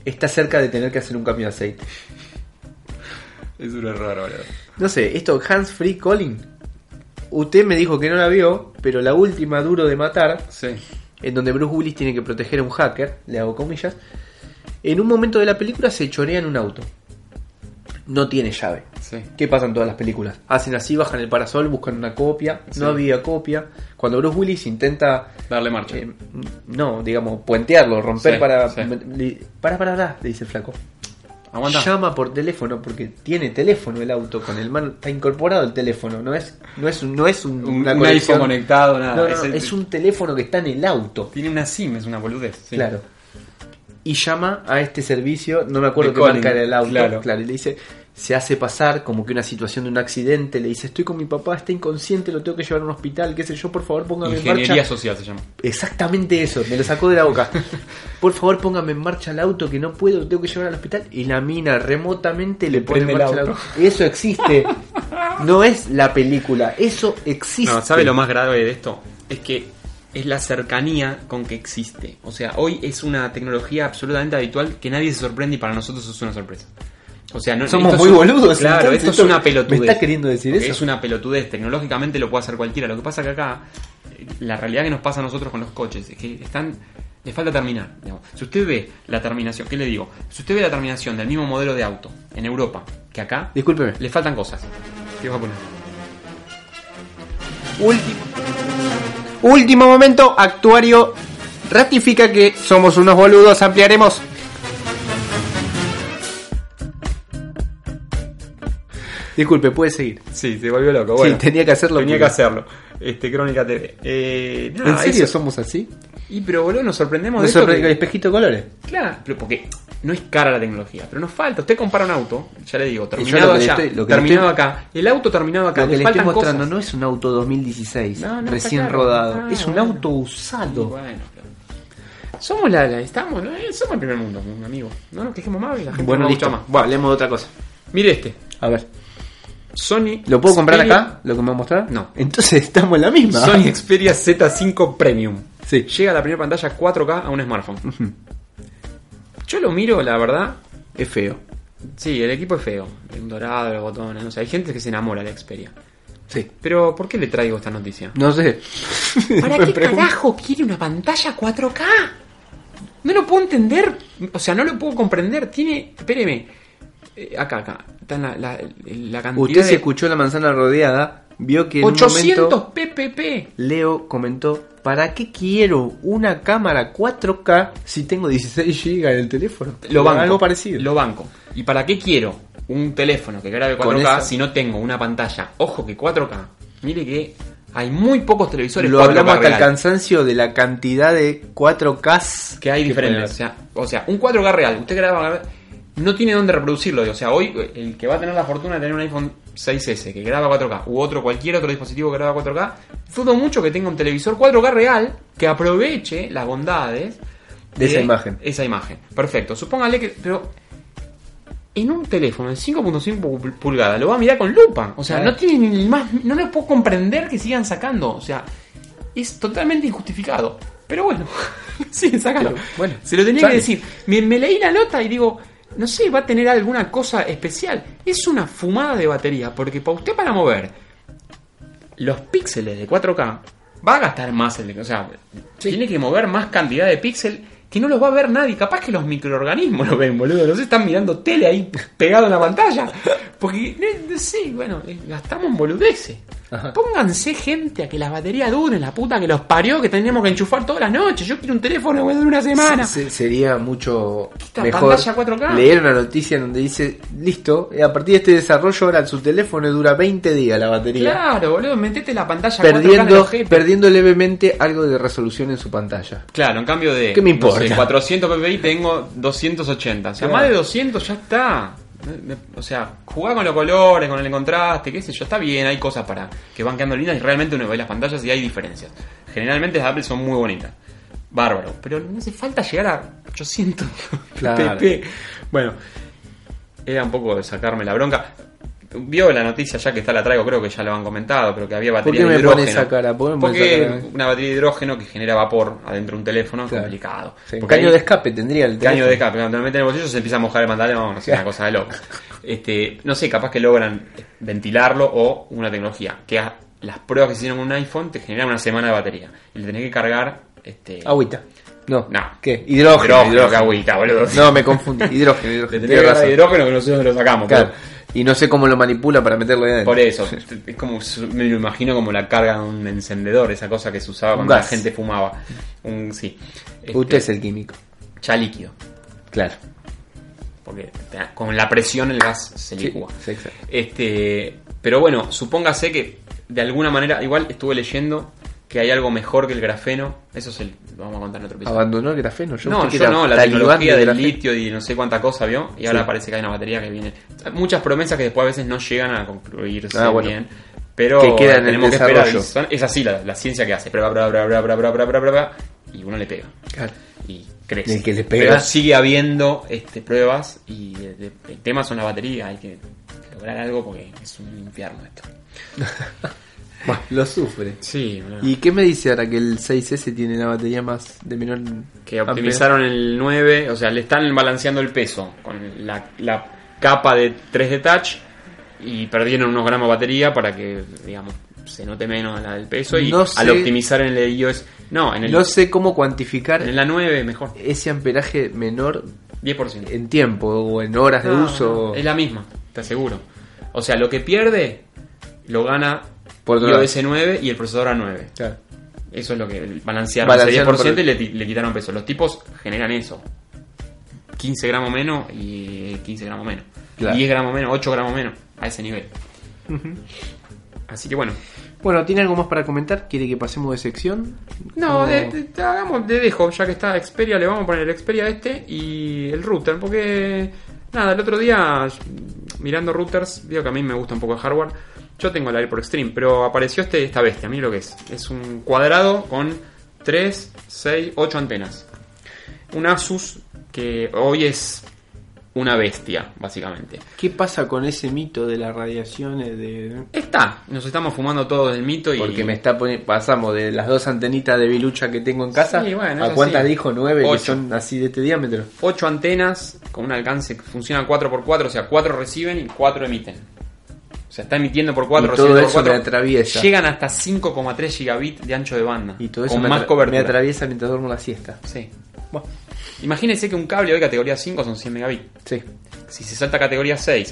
está cerca de tener que hacer un cambio de aceite. Es un error, boludo. No sé, esto Hands Free Calling. Usted me dijo que no la vio, pero la última, Duro de Matar, Sí. en donde Bruce Willis tiene que proteger a un hacker, le hago comillas, en un momento de la película se chorea en un auto. No tiene llave. Sí. ¿Qué pasa en todas las películas? Hacen así, bajan el parasol, buscan una copia. Sí. No había copia. Cuando Bruce Willis intenta, Darle marcha. no, digamos, puentearlo, romper Sí, para... sí. Para, le dice el flaco. Aguanta. Llama por teléfono porque tiene teléfono el auto con el mano, está incorporado el teléfono, no es una un conexión. iPhone conectado, nada. No, es un teléfono que está en el auto. Tiene una SIM, es una boludez. Sí. Claro. Y llama a este servicio, no me acuerdo De qué calling, marca era el auto, claro. y le dice, se hace pasar como que una situación de un accidente, le dice, estoy con mi papá, está inconsciente, lo tengo que llevar a un hospital, qué sé yo, por favor póngame en Ingeniería marcha. social se llama. Exactamente eso, me lo sacó de la boca. Por favor póngame en marcha el auto, que no puedo, lo tengo que llevar al hospital. Y la mina remotamente le pone en prende el marcha el auto. auto. Eso existe. No es la película, eso existe. No, ¿sabe lo más grave de esto? Es que es la cercanía con que existe. O sea, hoy es una tecnología absolutamente habitual que nadie se sorprende y para nosotros es una sorpresa. O sea, no, Somos esto muy es boludos. Claro, entonces, esto es una pelotudez. ¿Me está queriendo decir eso? Es una pelotudez. Tecnológicamente lo puede hacer cualquiera. Lo que pasa que acá, la realidad que nos pasa a nosotros con los coches es que les falta terminar. Digamos. Si usted ve la terminación, ¿qué le digo? Si usted ve la terminación del mismo modelo de auto en Europa que acá, Discúlpeme. le faltan cosas. ¿Qué va a poner? Último momento, actuario ratifica que somos unos boludos, ampliaremos. Disculpe, puede seguir. Sí, se volvió loco. Bueno, sí, tenía que hacerlo. Tenía que porque- hacerlo. Crónica TV. Nada, ¿En serio eso. somos así? Y pero boludo, nos sorprendemos de ¿No esto. sobre el que- espejito de colores? Claro, pero porque no es cara la tecnología, pero nos falta. Usted compara un auto, ya le digo, yo terminado lo que le allá, estoy- lo que terminado le estoy- acá, el auto terminado acá, Lo que le le estoy faltan mostrando cosas. no es un auto 2016, No, no, recién está claro. rodado. Ah, es un bueno. auto usado. Y bueno, claro. Somos estamos, ¿no? Somos el primer mundo, un amigo. No nos quejemos más y la gente Bueno, no listo. más. Bueno, hablemos de otra cosa. Mire este. A ver. Sony. ¿Lo puedo comprar Xperia- acá? ¿Lo que me va a mostrar? No. Entonces estamos en la misma. Sony Xperia Z5 Premium. Sí. Llega a la primera pantalla 4K a un smartphone. Yo lo miro, la verdad. Es feo. Sí, el equipo es feo. El dorado, los botones. O sea, hay gente que se enamora de la Xperia. Sí. Pero, ¿por qué le traigo esta noticia? No sé. ¿Para Me qué pregunto. carajo quiere una pantalla 4K? No lo puedo entender. O sea, no lo puedo comprender. Tiene. Espéreme. Acá. Está la cantidad Usted se de. escuchó la manzana rodeada, vio que en un 800 momento ppp. Leo comentó, ¿para qué quiero una cámara 4K si tengo 16 GB en el teléfono? Lo banco. Algo parecido. Lo banco. ¿Y para qué quiero un teléfono que grabe 4K Con esa- si no tengo una pantalla? Ojo que 4K. Mire que hay muy pocos televisores Lo 4K hablamos hasta el real. cansancio de la cantidad de 4K Que hay diferentes. O sea, un 4K real. Usted graba. No tiene dónde reproducirlo. O sea, hoy el que va a tener la fortuna de tener un iPhone 6S que graba 4K u cualquier otro dispositivo que graba 4K, dudo mucho que tenga un televisor 4K real que aproveche las bondades De esa imagen. Esa imagen. Perfecto. Supóngale que. Pero en un teléfono de 5.5 pulgadas lo va a mirar con lupa. O sea, Claro. no tiene ni más. No lo puedo comprender que sigan sacando. O sea, es totalmente injustificado. Pero bueno, siguen sacando. Pero, bueno, se lo tenía sale. que decir. Me leí la nota y digo, no sé, va a tener alguna cosa especial. Es una fumada de batería. Porque para usted, para mover los píxeles de 4K, va a gastar más. O sea, tiene que mover más cantidad de píxeles que no los va a ver nadie. Capaz que los microorganismos lo ven, boludo. Los están mirando tele ahí pegado en la pantalla. Porque, no sé, bueno, gastamos en boludeces. Ajá. Pónganse gente a que las baterías duren, la puta que los parió, que tenemos que enchufar todas las noches. Yo quiero un teléfono que me dure una semana. Sería mucho Esta mejor pantalla 4K. leer una noticia donde dice, listo, a partir de este desarrollo ahora su teléfono dura 20 días la batería. Claro, boludo, metete la pantalla 4K en el Perdiendo, ojete. perdiendo levemente algo de resolución en su pantalla. Claro, en cambio de ¿Qué me importa? no sé, 400 ppi tengo 280. O sea, Claro. más de 200 ya está. O sea, jugar con los colores, con el contraste, qué sé yo, está bien, hay cosas para que van quedando lindas y realmente uno ve las pantallas y hay diferencias. Generalmente las Apple son muy bonitas. Bárbaro, pero no hace falta llegar a 800 Claro. pp. Bueno, era un poco de sacarme la bronca. vio la noticia ya que la traigo, creo que ya lo han comentado, pero que había ¿Por batería qué de me hidrógeno. pones esa cara? ¿Por qué me pones Porque esa cara? una batería de hidrógeno que genera vapor adentro de un teléfono es Claro. complicado. Sí, Porque caño ahí- de escape tendría el Caño teléfono. de escape, cuando te lo meten en el bolsillo se empieza a mojar el pantalón, no sé, una cosa de loco. No sé, capaz que logran ventilarlo o una tecnología que las pruebas que se hicieron con un iPhone te generan una semana de batería y le tenés que cargar Agüita. No. No. ¿Qué? Hidrógeno. hidrógeno, que agüita, boludo. No, me confundí. Hidrógeno. Le Tienes tenés que cargar razón. hidrógeno que no sé dónde lo sacamos. Claro. pero Y no sé cómo lo manipula para meterlo ahí adentro. por eso, es como, me lo imagino como la carga de un encendedor, esa cosa que se usaba Un cuando la gas. gente fumaba. Sí. Usted es el químico. Ya líquido. Claro. Porque con la presión el gas se Sí, licúa. sí, exacto. Pero bueno, supóngase que de alguna manera, igual estuve leyendo que hay algo mejor que el grafeno. Eso lo vamos a contar en otro episodio. ¿Abandonó el grafeno? No, pensé que yo era no, la talibán tecnología del del grafeno. litio y no sé cuánta cosa vio. Y ahora Sí. parece que hay una batería que viene. Muchas promesas que después a veces no llegan a concluirse Bueno. bien. Pero Que quedan en tenemos el que esperar. desarrollo. Es así la ciencia que hace. Prueba, y uno le pega. Claro. Y crece. El que le pega. Pero sigue habiendo pruebas y el tema son la batería. Hay que lograr algo porque es un infierno esto. Bueno, lo sufre. Sí, ¿Y qué me dice ahora que el 6S tiene la batería más de menor que optimizaron el 9, o sea, le están balanceando el peso con la capa de 3D Touch y perdieron unos gramos de batería para que, digamos, se note menos la del peso y No sé- al optimizar en el iOS, No sé cómo cuantificar en la 9 mejor, ese amperaje menor 10%. en tiempo o en horas de No, uso. no, es la misma, te aseguro. O sea, lo que pierde lo gana Por otro lado. iOS 9 y el procesador A9. Claro. Eso es lo que balancearon ese Balancearon 10% por- y le quitaron peso. Los tipos generan eso. 15 gramos menos y 15 gramos menos. Claro. 10 gramos menos, 8 gramos menos. A ese nivel. Así que bueno. Bueno, ¿tiene algo más para comentar? ¿Quiere que pasemos de sección? No, ¿O- hagamos de dejo, ya que está Xperia, le vamos a poner el Xperia y el router. Porque, nada, el otro día, mirando routers, digo que a mí me gusta un poco el hardware. Yo tengo el AirPort Extreme, pero apareció esta bestia. Mira lo que es. Es un cuadrado con 3, 6, 8 antenas. Un Asus que hoy es una bestia, básicamente. ¿Qué pasa con ese mito de las radiaciones de...? Nos estamos fumando todos del mito y... Porque me está pasamos de las dos antenitas de bilucha que tengo en casa. Sí, bueno, ¿A eso cuántas sí. dijo? 9 que 8. son así de este diámetro. 8 antenas con un alcance que funciona 4x4, o sea, 4 reciben y 4 emiten. O sea, está emitiendo por 4, Y todo recibiendo eso por 4. me atraviesa. Llegan hasta 5,3 gigabits de ancho de banda. Y todo eso con me, más me cobertura. atraviesa mientras duermo la siesta. Sí. Bueno, Imagínense que un cable hoy categoría 5 son 100 megabits. sí. Si se salta a categoría 6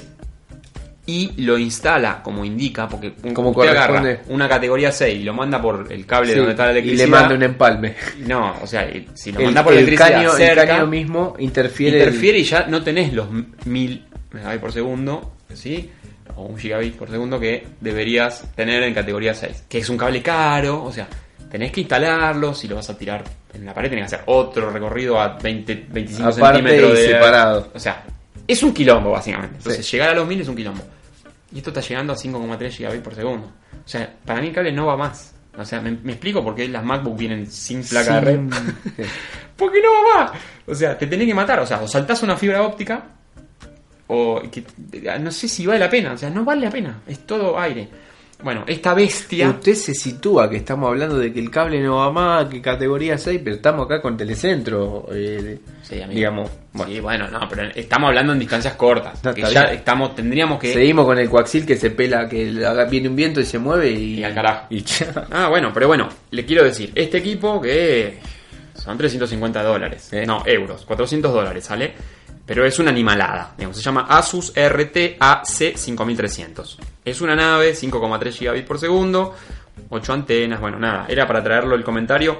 y lo instala como indica, porque Como usted agarra corresponde. una categoría 6 y lo manda por el cable Sí, donde está la y electricidad. le manda un empalme. No, o sea, si lo manda por electricidad el cerca, caño mismo interfiere. interfiere y ya no tenés los 1000 megabits por segundo, ¿sí? O 1 gigabit por segundo que deberías tener en categoría 6. Que es un cable caro, o sea, tenés que instalarlo. Si lo vas a tirar en la pared, tenés que hacer otro recorrido a 25 Aparte centímetros y separado. O sea, es un quilombo, básicamente. Entonces, Sí. llegar a los 1000 es un quilombo. Y esto está llegando a 5,3 gigabits por segundo. O sea, para mí el cable no va más. O sea, me explico por qué las MacBook vienen sin placa de red. Sí. Porque no va más. O sea, te tenés que matar. O sea, o saltás una fibra óptica. O que, no sé si vale la pena. O sea, no vale la pena. Es todo aire. Bueno, esta bestia. Usted se sitúa que estamos hablando de que el cable no va más, que categoría 6, pero estamos acá con Telecentro. Sí, amigo. digamos, bueno. Sí, bueno, no, pero estamos hablando en distancias cortas. No, que está ya bien. tendríamos que. Seguimos con el coaxil que se pela, que viene un viento y se mueve y... Y al carajo. y ya. Ah, bueno, pero bueno, le quiero decir, este equipo que son $350, no, euros, $400, ¿sale? Pero es una animalada, digamos, se llama Asus RT AC5300. Es una nave, 5,3 gigabits por segundo, 8 antenas, bueno, nada, era para traerlo el comentario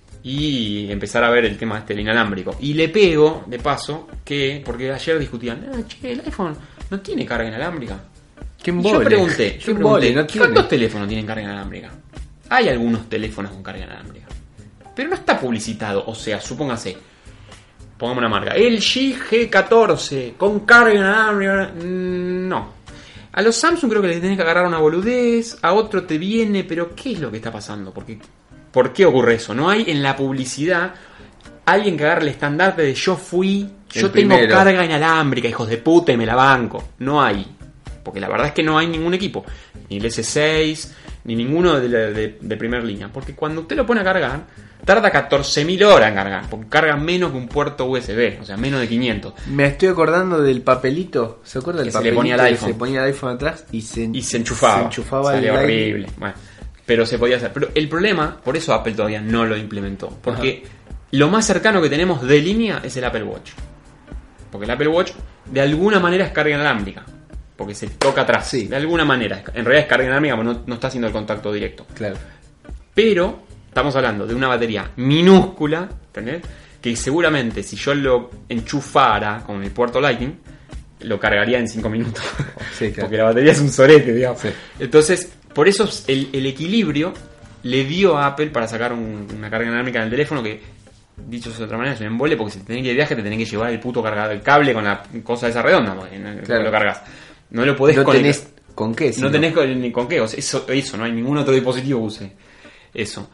y empezar a ver el tema del inalámbrico. Y le pego, de paso, que, porque ayer discutían, che, el iPhone no tiene carga inalámbrica. ¿Qué Y embole? yo pregunté, ¿Qué embole? No tiene. ¿cuántos teléfonos tienen carga inalámbrica? Hay algunos teléfonos con carga inalámbrica, pero no está publicitado. O sea, supóngase, pongamos una marca, LG G14 con carga inalámbrica. No. A los Samsung creo que les tenés que agarrar una boludez, a otro te viene, pero ¿qué es lo que está pasando? ¿Por qué ocurre eso? No hay en la publicidad alguien que agarre el estandarte de yo tengo primero. carga inalámbrica, hijos de puta, y me la banco. No hay. porque la verdad es que no hay ningún equipo, ni el S6, ni ninguno de primer línea, porque cuando usted lo pone a cargar, tarda 14.000 horas en cargar, porque carga menos que un puerto USB, o sea, menos de 500. Me estoy acordando del papelito, ¿se acuerda del Que se le papelito ponía al que iPhone? se ponía el iPhone atrás y se enchufaba. Se enchufaba Sale el aire. horrible. Bueno, pero se podía hacer. Pero el problema, por eso Apple todavía no lo implementó, porque lo más cercano que tenemos de línea es el Apple Watch. Porque el Apple Watch de alguna manera es carga inalámbrica, porque se toca atrás. Sí. De alguna manera. En realidad es carga inalámbrica, pero no está haciendo el contacto directo. Claro. Pero estamos hablando de una batería minúscula, ¿entendés? Que seguramente si yo lo enchufara con el puerto Lightning, lo cargaría en 5 minutos. Sí, claro. Porque la batería es un sorete, digamos. Sí. Entonces, por eso el equilibrio le dio a Apple para sacar una carga inalámbrica en el teléfono que, dicho de otra manera, es un embole, porque si te tenés que ir de viaje te tenés que llevar el puto cargador, el cable con la cosa esa redonda, porque Claro. lo cargas. No lo podés No conectar. tenés con qué. No sino- tenés ni con qué, o sea, eso, no hay ningún otro dispositivo que use eso.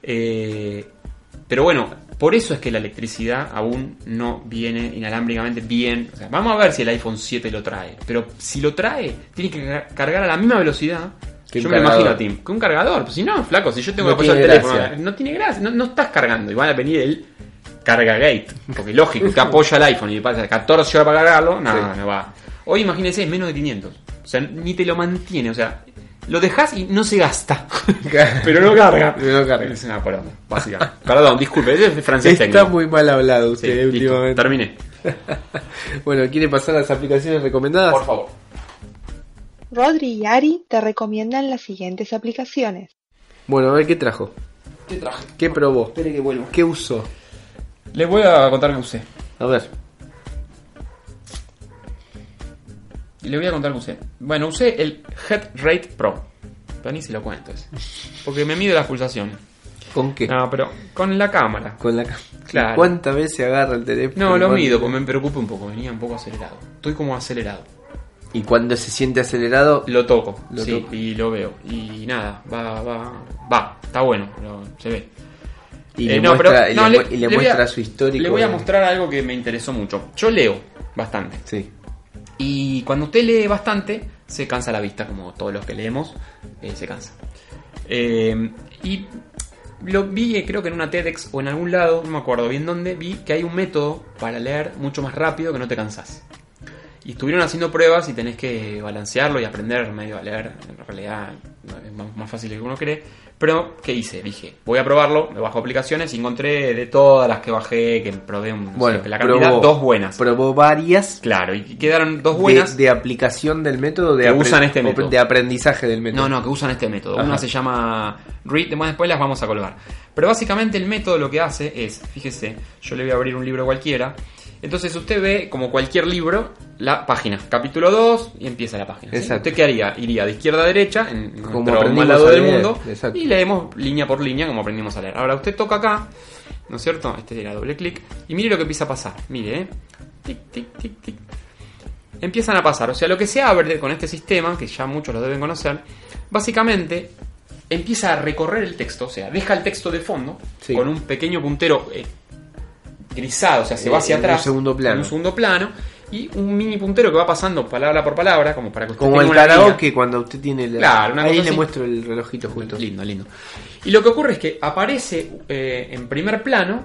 Pero bueno, por eso es que la electricidad aún no viene inalámbricamente bien. O sea, vamos a ver si el iPhone 7 lo trae. Pero si lo trae, tiene que cargar a la misma velocidad. Que Yo un me lo imagino, cargador. Tim, que un cargador. Pues si no, flaco, si yo tengo No que apoyar el tiene teléfono, gracia. no tiene gracia, no estás cargando. Y van a venir el cargagate. Porque lógico, usted apoya el iPhone y pasa 14 horas para cargarlo, no, Sí. no va. Hoy imagínense, es menos de 500. O sea, ni te lo mantiene, o sea, lo dejas y no se gasta. Pero no carga. Pero no carga. Es una poronga, básicamente. Perdón, disculpe, ese es francés Está técnico. muy mal hablado Sí, usted listo, últimamente. terminé. Bueno, ¿quiere pasar a las aplicaciones recomendadas? Por favor. Rodri y Ari te recomiendan las siguientes aplicaciones. Bueno, a ver qué trajo. ¿Qué traje? ¿Qué probó? Espere que vuelvo. ¿Qué usó? Les voy a contar qué usé. A ver. Les voy a contar qué usé. Bueno, usé el Head Rate Pro. Pero ni se lo cuento ese. Porque me mide las pulsaciones. ¿Con qué? No, pero con la cámara. Con la Claro. ¿Cuántas veces agarra el teléfono? No, lo ¿Cuánto? mido, porque me preocupa un poco. Venía un poco acelerado. Estoy como acelerado. Y cuando se siente acelerado, Lo toco, Lo sí, toco. y lo veo. Y nada, va. Está bueno, se ve. y le no, muestra, pero- no, y le voy muestra a- su histórico. Le voy a de- mostrar algo que me interesó mucho. Yo leo bastante. Sí. Y cuando usted lee bastante, se cansa la vista, como todos los que leemos, se cansa. Y lo vi, creo que en una TEDx o en algún lado, no me acuerdo bien dónde, vi que hay un método para leer mucho más rápido que no te cansás. Y estuvieron haciendo pruebas y tenés que balancearlo y aprender medio a leer. En realidad es más fácil de lo que uno cree. Pero, ¿qué hice? Dije, voy a probarlo, me bajo aplicaciones y encontré de todas las que bajé, que probé Bueno, la cantidad, dos buenas. Probó varias Claro, y quedaron dos buenas. de aplicación del método, de Que usan este método. de aprendizaje del método. No, que usan este método. Ajá. Una se llama Read, después las vamos a colgar. Pero básicamente el método lo que hace es, fíjese, yo le voy a abrir un libro cualquiera. Entonces usted ve, como cualquier libro, la página. Capítulo 2 y empieza la página. ¿sí? Exacto. ¿Usted qué haría? Iría de izquierda a derecha, en Como nuestro aprendimos lado a del leer, mundo, exacto. y leemos línea por línea como aprendimos a leer. Ahora usted toca acá, ¿no es cierto? Este era doble clic. Y mire lo que empieza a pasar. Mire, tic, tic, tic, tic. Empiezan a pasar. O sea, lo que se abre con este sistema, que ya muchos lo deben conocer, básicamente empieza a recorrer el texto. O sea, deja el texto de fondo Sí. con un pequeño puntero grisado, o sea, se va hacia En un atrás. segundo plano. En un segundo plano. Y un mini puntero que va pasando palabra por palabra, como para que usted Como tenga el una karaoke guía. cuando usted tiene la... Claro, una Ahí cosa le así. muestro el relojito justo. Lindo, lindo. Y lo que ocurre es que aparece en primer plano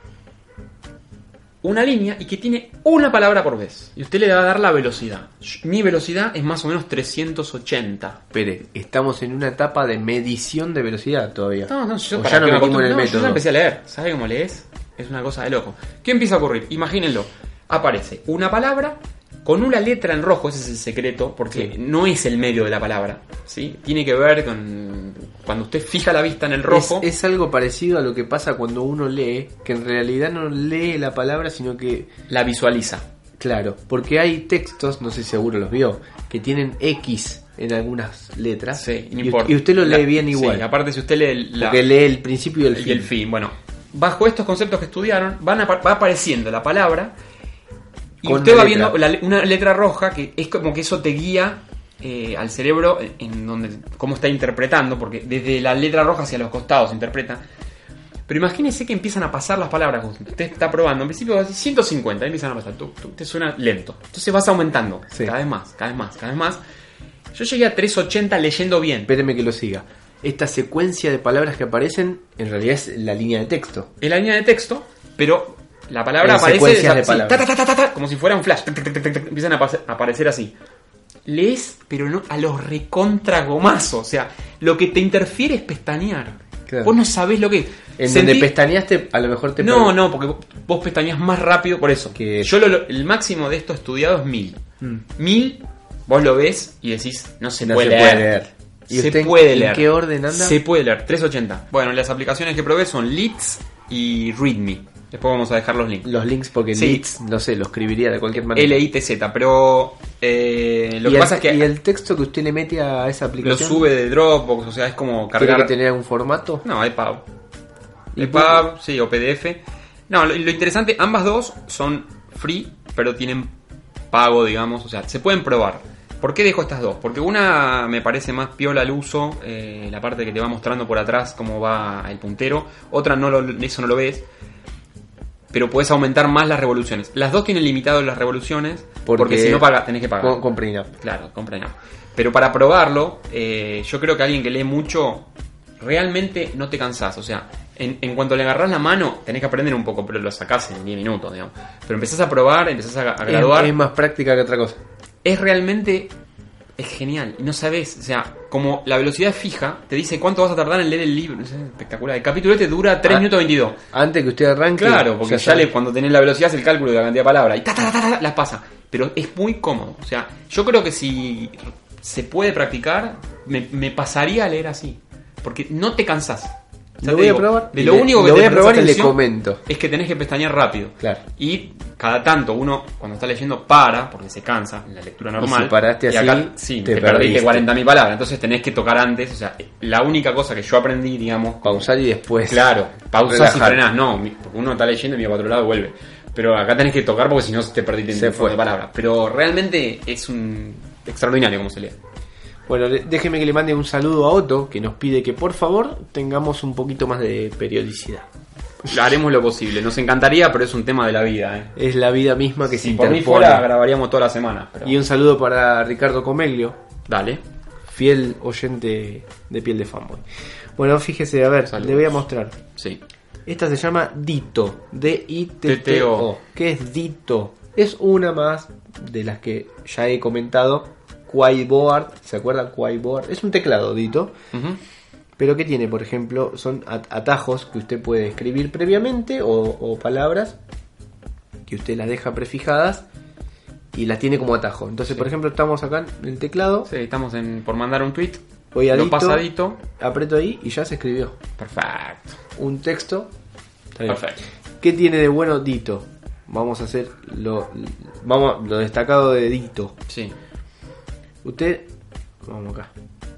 una línea y que tiene una palabra por vez. Y usted le va a dar la velocidad. Mi velocidad es más o menos 380. Espere, estamos en una etapa de medición de velocidad todavía. No, yo O para ya no que me metimos en el acostumbre- no, yo método. ya empecé a leer. ¿Sabe cómo lees? Es una cosa de loco. ¿Qué empieza a ocurrir? Imagínenlo. Aparece una palabra con una letra en rojo. Ese es el secreto, porque Sí. no es el medio de la palabra, ¿sí? Tiene que ver con cuando usted fija la vista en el rojo. Es algo parecido a lo que pasa cuando uno lee, que en realidad no lee la palabra, sino que, La visualiza. claro, porque hay textos, no sé si seguro los vio, que tienen X en algunas letras. Sí, no y, importa. y usted lo lee La- bien igual. Sí, aparte si usted lee Porque lee el principio y el fin. y el fin. Bueno, bajo estos conceptos que estudiaron, va apareciendo la palabra y Con usted una va letra. viendo una letra roja que es como que eso te guía al cerebro en donde cómo está interpretando, porque desde la letra roja hacia los costados se interpreta. Pero imagínese que empiezan a pasar las palabras. Usted está probando, en principio 150, empiezan a pasar. Te suena lento. Entonces vas aumentando, Sí. cada vez más, cada vez más, cada vez más. Yo llegué a 380 leyendo bien. Espéreme que lo siga. Esta secuencia de palabras que aparecen en realidad es la línea de texto. En la línea de texto, pero la palabra En aparece secuencias de así, palabras. como si fuera un flash. Empiezan a aparecer así. Lees, pero no a los recontra gomazos. O sea, lo que te interfiere es pestañear. Claro. Vos no sabés lo que es. En donde pestañeaste, a lo mejor te... No, porque vos pestañeas más rápido por eso. Que- Yo el máximo de esto estudiado es 1000. 1000, vos lo ves y decís, no se No puede se leer. puede leer. ¿Y Se usted puede en leer. qué orden anda? Se puede leer, 380. Bueno, las aplicaciones que probé son Leads y Readme. Después vamos a dejar los links. Los links, porque Sí. leads, no sé, lo escribiría de cualquier manera. LITZ, pero lo que pasa es ¿Y que el texto que usted le mete a esa lo aplicación? sube de Dropbox, o sea, es como ¿Tiene cargar... que tener algún formato? No, EPUB. ¿Y EPUB, sí, o PDF. No, lo interesante, ambas dos son free, pero tienen pago, digamos, o sea, se pueden probar. ¿Por qué dejo estas dos? Porque una me parece más piola al uso, la parte que te va mostrando por atrás cómo va el puntero. Otra eso no lo ves, pero puedes aumentar más las revoluciones. Las dos tienen limitado las revoluciones, porque si no tenés que pagar. Compra in-app. Claro, compra in-app. Pero para probarlo, yo creo que alguien que lee mucho, realmente no te cansás. O sea, en cuanto le agarrás la mano, tenés que aprender un poco, pero lo sacás en 10 minutos, digamos. Pero empezás a probar, empezás a graduar. Es más práctica que otra cosa. Es realmente... Es genial. Y no sabés, o sea, como la velocidad es fija, te dice cuánto vas a tardar en leer el libro. Es espectacular. El capítulo este dura 3 minutos 22. Antes que usted arranque... Claro, porque ya sabe. cuando tenés la velocidad es el cálculo de la cantidad de palabras. Y las pasa. Pero es muy cómodo. O sea, yo creo que si se puede practicar, me pasaría a leer así. Porque no te cansás. Ya Lo te voy a digo, probar. De lo único que lo te voy a probar y le atención comento. es que tenés que pestañear rápido. Claro. Y cada tanto uno, cuando está leyendo, para, porque se cansa en la lectura normal. si paraste y así, acá, sí, te te perdiste perdiste. 40.000 palabras. Entonces tenés que tocar antes. O sea, la única cosa que yo aprendí, digamos, Pausar y después... claro, pausas y relajar. frenás, no, porque uno está leyendo y mira para otro lado y vuelve. Pero acá tenés que tocar porque si no te perdiste en Se un montón fue. de palabras. Pero realmente es un extraordinario como se lee. Bueno, déjeme que le mande un saludo a Otto, que nos pide que por favor tengamos un poquito más de periodicidad. Haremos lo posible, nos encantaría, pero es un tema de la vida. Es la vida misma que se Si por mí interpone. fuera, grabaríamos toda la semana. Pero... Y un saludo para Ricardo Comeglio, Dale. fiel oyente de Piel de Fanboy. Bueno, fíjese, a ver, Saludos. le voy a mostrar. Sí. Esta se llama Ditto, D-I-T-T-O. T-T-O. ¿Qué es Ditto? Es una más de las que ya he comentado. Quaiboard, ¿se acuerdan? Quaiboard. Es un teclado, Ditto. Ujú. Pero que tiene, por ejemplo, son atajos que usted puede escribir previamente o palabras que usted las deja prefijadas y las tiene como atajo. Entonces, por ejemplo, estamos acá en el teclado, Sí, estamos por mandar un tweet. voy a Lo Ditto, pasadito. aprieto ahí y ya se escribió Perfecto. un texto. Está bien. Perfecto. ¿Qué tiene de bueno Ditto? Vamos a hacer lo destacado de Ditto. Sí. Usted, vamos acá.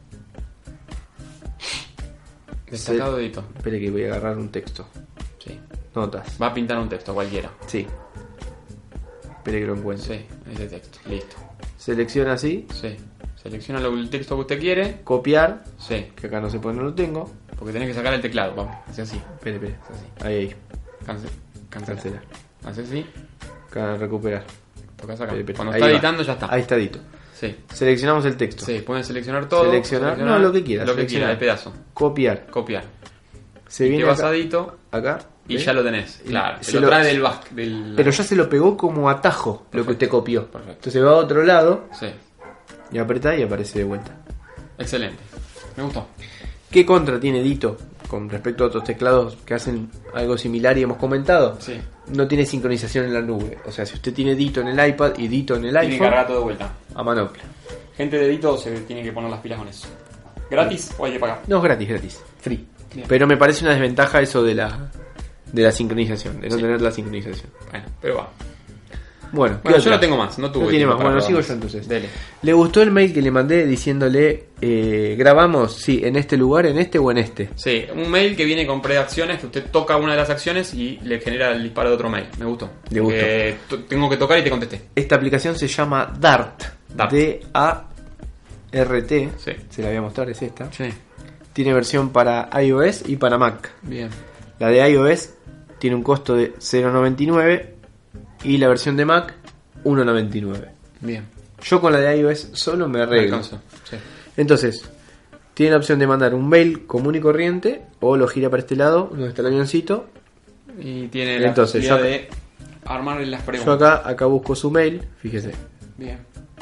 Destacado edito. Espere que voy a agarrar un texto. Sí. Notas. Va a pintar un texto cualquiera. Sí. Espere que lo encuentre. Sí, ese texto. Listo. Selecciona así, Sí. Selecciona el texto que usted quiere. copiar, Sí. que acá no se pone, no lo tengo. Porque tenés que sacar el teclado. Vamos. Hace así. Espere. Así. Ahí. Cancelar. Cancelar. Hace así. Acá, recuperar. Tocas acá. Espere. Cuando Ahí está va. editando ya está. Ahí está Ditto. Sí. Seleccionamos el texto. Sí, pueden seleccionar todo. Seleccionar, no, lo que quiera, Lo que seleccionar. quiera, el pedazo. Copiar. Copiar. Se Te viene vas acá, a Dito acá, y ¿ve? ya lo tenés. Y Claro. se Se lo lo- trae del Pero ya se lo pegó como atajo lo que Perfecto. usted copió. Perfecto. Entonces va a otro lado Sí. y apretá y aparece de vuelta. Excelente. Me gustó. ¿Qué contra tiene Ditto con respecto a otros teclados que hacen algo similar y hemos comentado? Sí. No tiene sincronización en la nube. O sea, si usted tiene Ditto en el iPad y Ditto en el Tiene que iPhone, cargar todo de vuelta. a manopla. Gente de Dito se tiene que poner las pilas con eso. ¿Gratis o hay que pagar? No, es gratis. Free. Bien. Pero me parece una desventaja eso de la sincronización, de no Sí. tener la sincronización. Bueno, pero va. Bueno, Bueno, ¿qué yo otra? no tengo más. No tuve No tiene tiempo más. para Bueno, probar sigo más. yo entonces. Dele. ¿Le gustó el mail que le mandé diciéndole grabamos, sí, en este lugar, en este o en este? Sí, un mail que viene con preacciones, que usted toca una de las acciones y le genera el disparo de otro mail. Me gustó. Le gustó. Tengo que tocar y te contesté. Esta aplicación se llama Dart. Dart. D-A-R-T. Sí. Se la voy a mostrar, es esta. Sí. Tiene versión para iOS y para Mac. Bien. La de iOS tiene un costo de 0.99 y la versión de Mac 1.99. Bien. Yo con la de iOS solo me Me arreglo. alcanza. Sí. Entonces, tiene la opción de mandar un mail común y corriente o lo gira para este lado, donde está el avioncito. Y tiene la Entonces, posibilidad yo- de armarle las Yo preguntas. acá busco su mail, fíjese. Bien.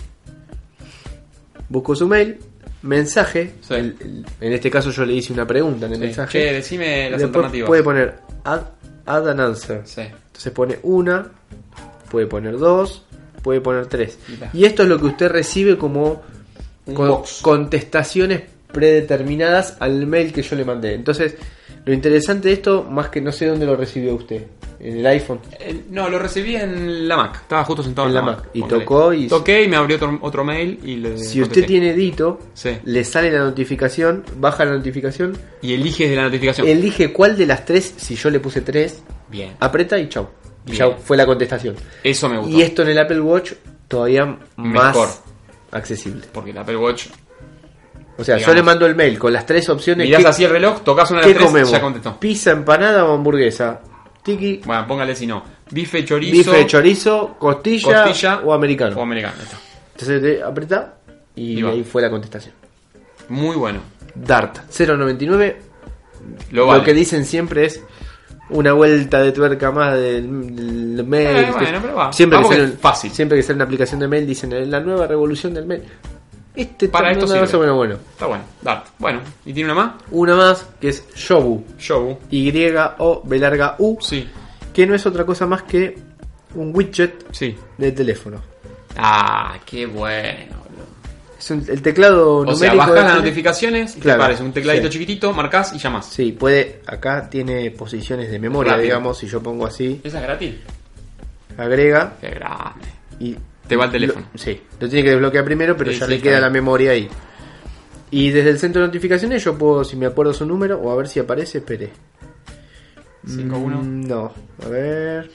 Busco su mail, mensaje. Sí. En este caso yo le hice una pregunta en el Sí. mensaje. Che, decime las Después alternativas. puede poner add an answer. Sí. Entonces pone una, puede poner dos, puede poner tres. Mira. Y esto es lo que usted recibe como Un box. contestaciones predeterminadas al mail que yo le mandé. Entonces, lo interesante de esto, más que no sé dónde lo recibió usted, en el iPhone. No, lo recibí en la Mac. Estaba justo sentado En en la la Mac. Mac. Y Póngale. tocó y- Toqué y me abrió otro mail y le Si contesté. usted tiene Dito, Sí. le sale la notificación, baja la notificación, Y eliges de la notificación. elige cuál de las tres, si yo le puse tres, Bien. aprieta y chau. Bien. Chau, fue la contestación. Eso me gustó. Y esto en el Apple Watch todavía más Mejor. accesible. Porque el Apple Watch. O sea, Digamos. yo le mando el mail con las tres opciones. Mirás ¿qué- así el reloj, tocas una de ¿Qué las tres comemos? ya contestó. ¿Pizza, empanada o hamburguesa? Tiki, Bueno, póngale si no. Bife, chorizo. bife, chorizo, costilla, o americano. O americano. ahí está. Entonces te apretá y Y va. ahí fue la contestación. Muy bueno. Dart 099. Lo vale. Lo que dicen siempre es una vuelta de tuerca más del mail. Bueno, pero va. Siempre que, Vamos sale, que es fácil. siempre que sale una aplicación de mail dicen la nueva revolución del mail. Para esto está sirve. más o menos bueno. Está bueno. Dart. Bueno. ¿Y tiene una más? Una más que es Yobu. Show. Y-O-B-U. Sí. Que no es otra cosa más que un widget Sí. de teléfono. Ah, qué bueno, boludo. Es el teclado O sea, numérico. bajás del las teléfono. notificaciones y Claro, te aparece un tecladito sí. chiquitito, marcás y llamás. Sí, puede. Acá tiene posiciones de memoria, Rápido. digamos. Si yo pongo así, ¿Esa es gratis? agrega Qué grande. y. Te va el teléfono. Sí, lo tiene que desbloquear primero, pero Sí, ya sí, le está queda bien. la memoria ahí. Y desde el centro de notificaciones yo puedo, si me acuerdo su número, o a ver si aparece, espere. 5-1. No, a ver.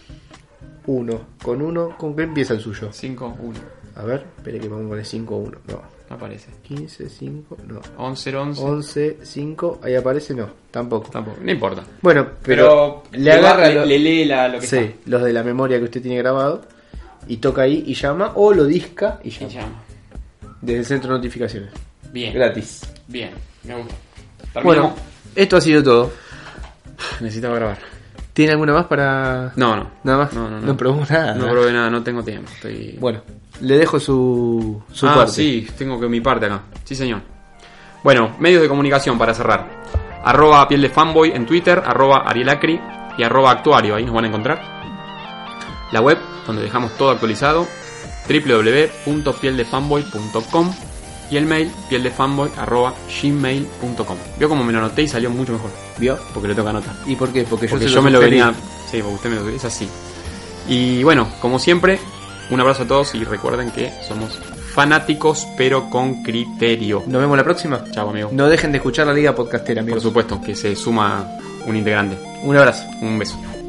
¿Con qué empieza el suyo? 5-1. A ver, espere que vamos a poner 5-1. No, No aparece. 15, 5, no. 11-11. 11, 5, ahí aparece, no, tampoco. Tampoco. No importa. Bueno, pero, le va- agarra le lee lo que sí, está. los de la memoria que usted tiene grabado y toca ahí y llama, o lo disca y Y llama. llama. Desde el centro de notificaciones. Bien. Gratis. Bien. Me gusta. Bueno, ¿Terminamos? esto ha sido todo. Necesitaba grabar. ¿Tiene alguna más para...? No. Nada más. No. No probó nada. No probé nada, no tengo tiempo. Estoy... Bueno, le dejo su ah, parte. sí, tengo que mi parte acá. Sí, señor. Bueno, medios de comunicación para cerrar. @ piel de fanboy en Twitter, @ arielacri y @ actuario. Ahí nos van a encontrar. La web, donde dejamos todo actualizado, www.pieldefanboy.com y el mail, pieldefanboy@gmail.com. Vio como me lo anoté y salió mucho mejor. ¿Vio? Porque lo tengo que anotar. ¿Y por qué? Porque Porque se yo me lo sugerí. venía... Sí, porque usted me lo... Es así. Y bueno, como siempre, un abrazo a todos y recuerden que somos fanáticos pero con criterio. Nos vemos la próxima. Chao, amigo. No dejen de escuchar la Liga Podcastera, Por amigos. supuesto que se suma un integrante. Un abrazo. Un beso.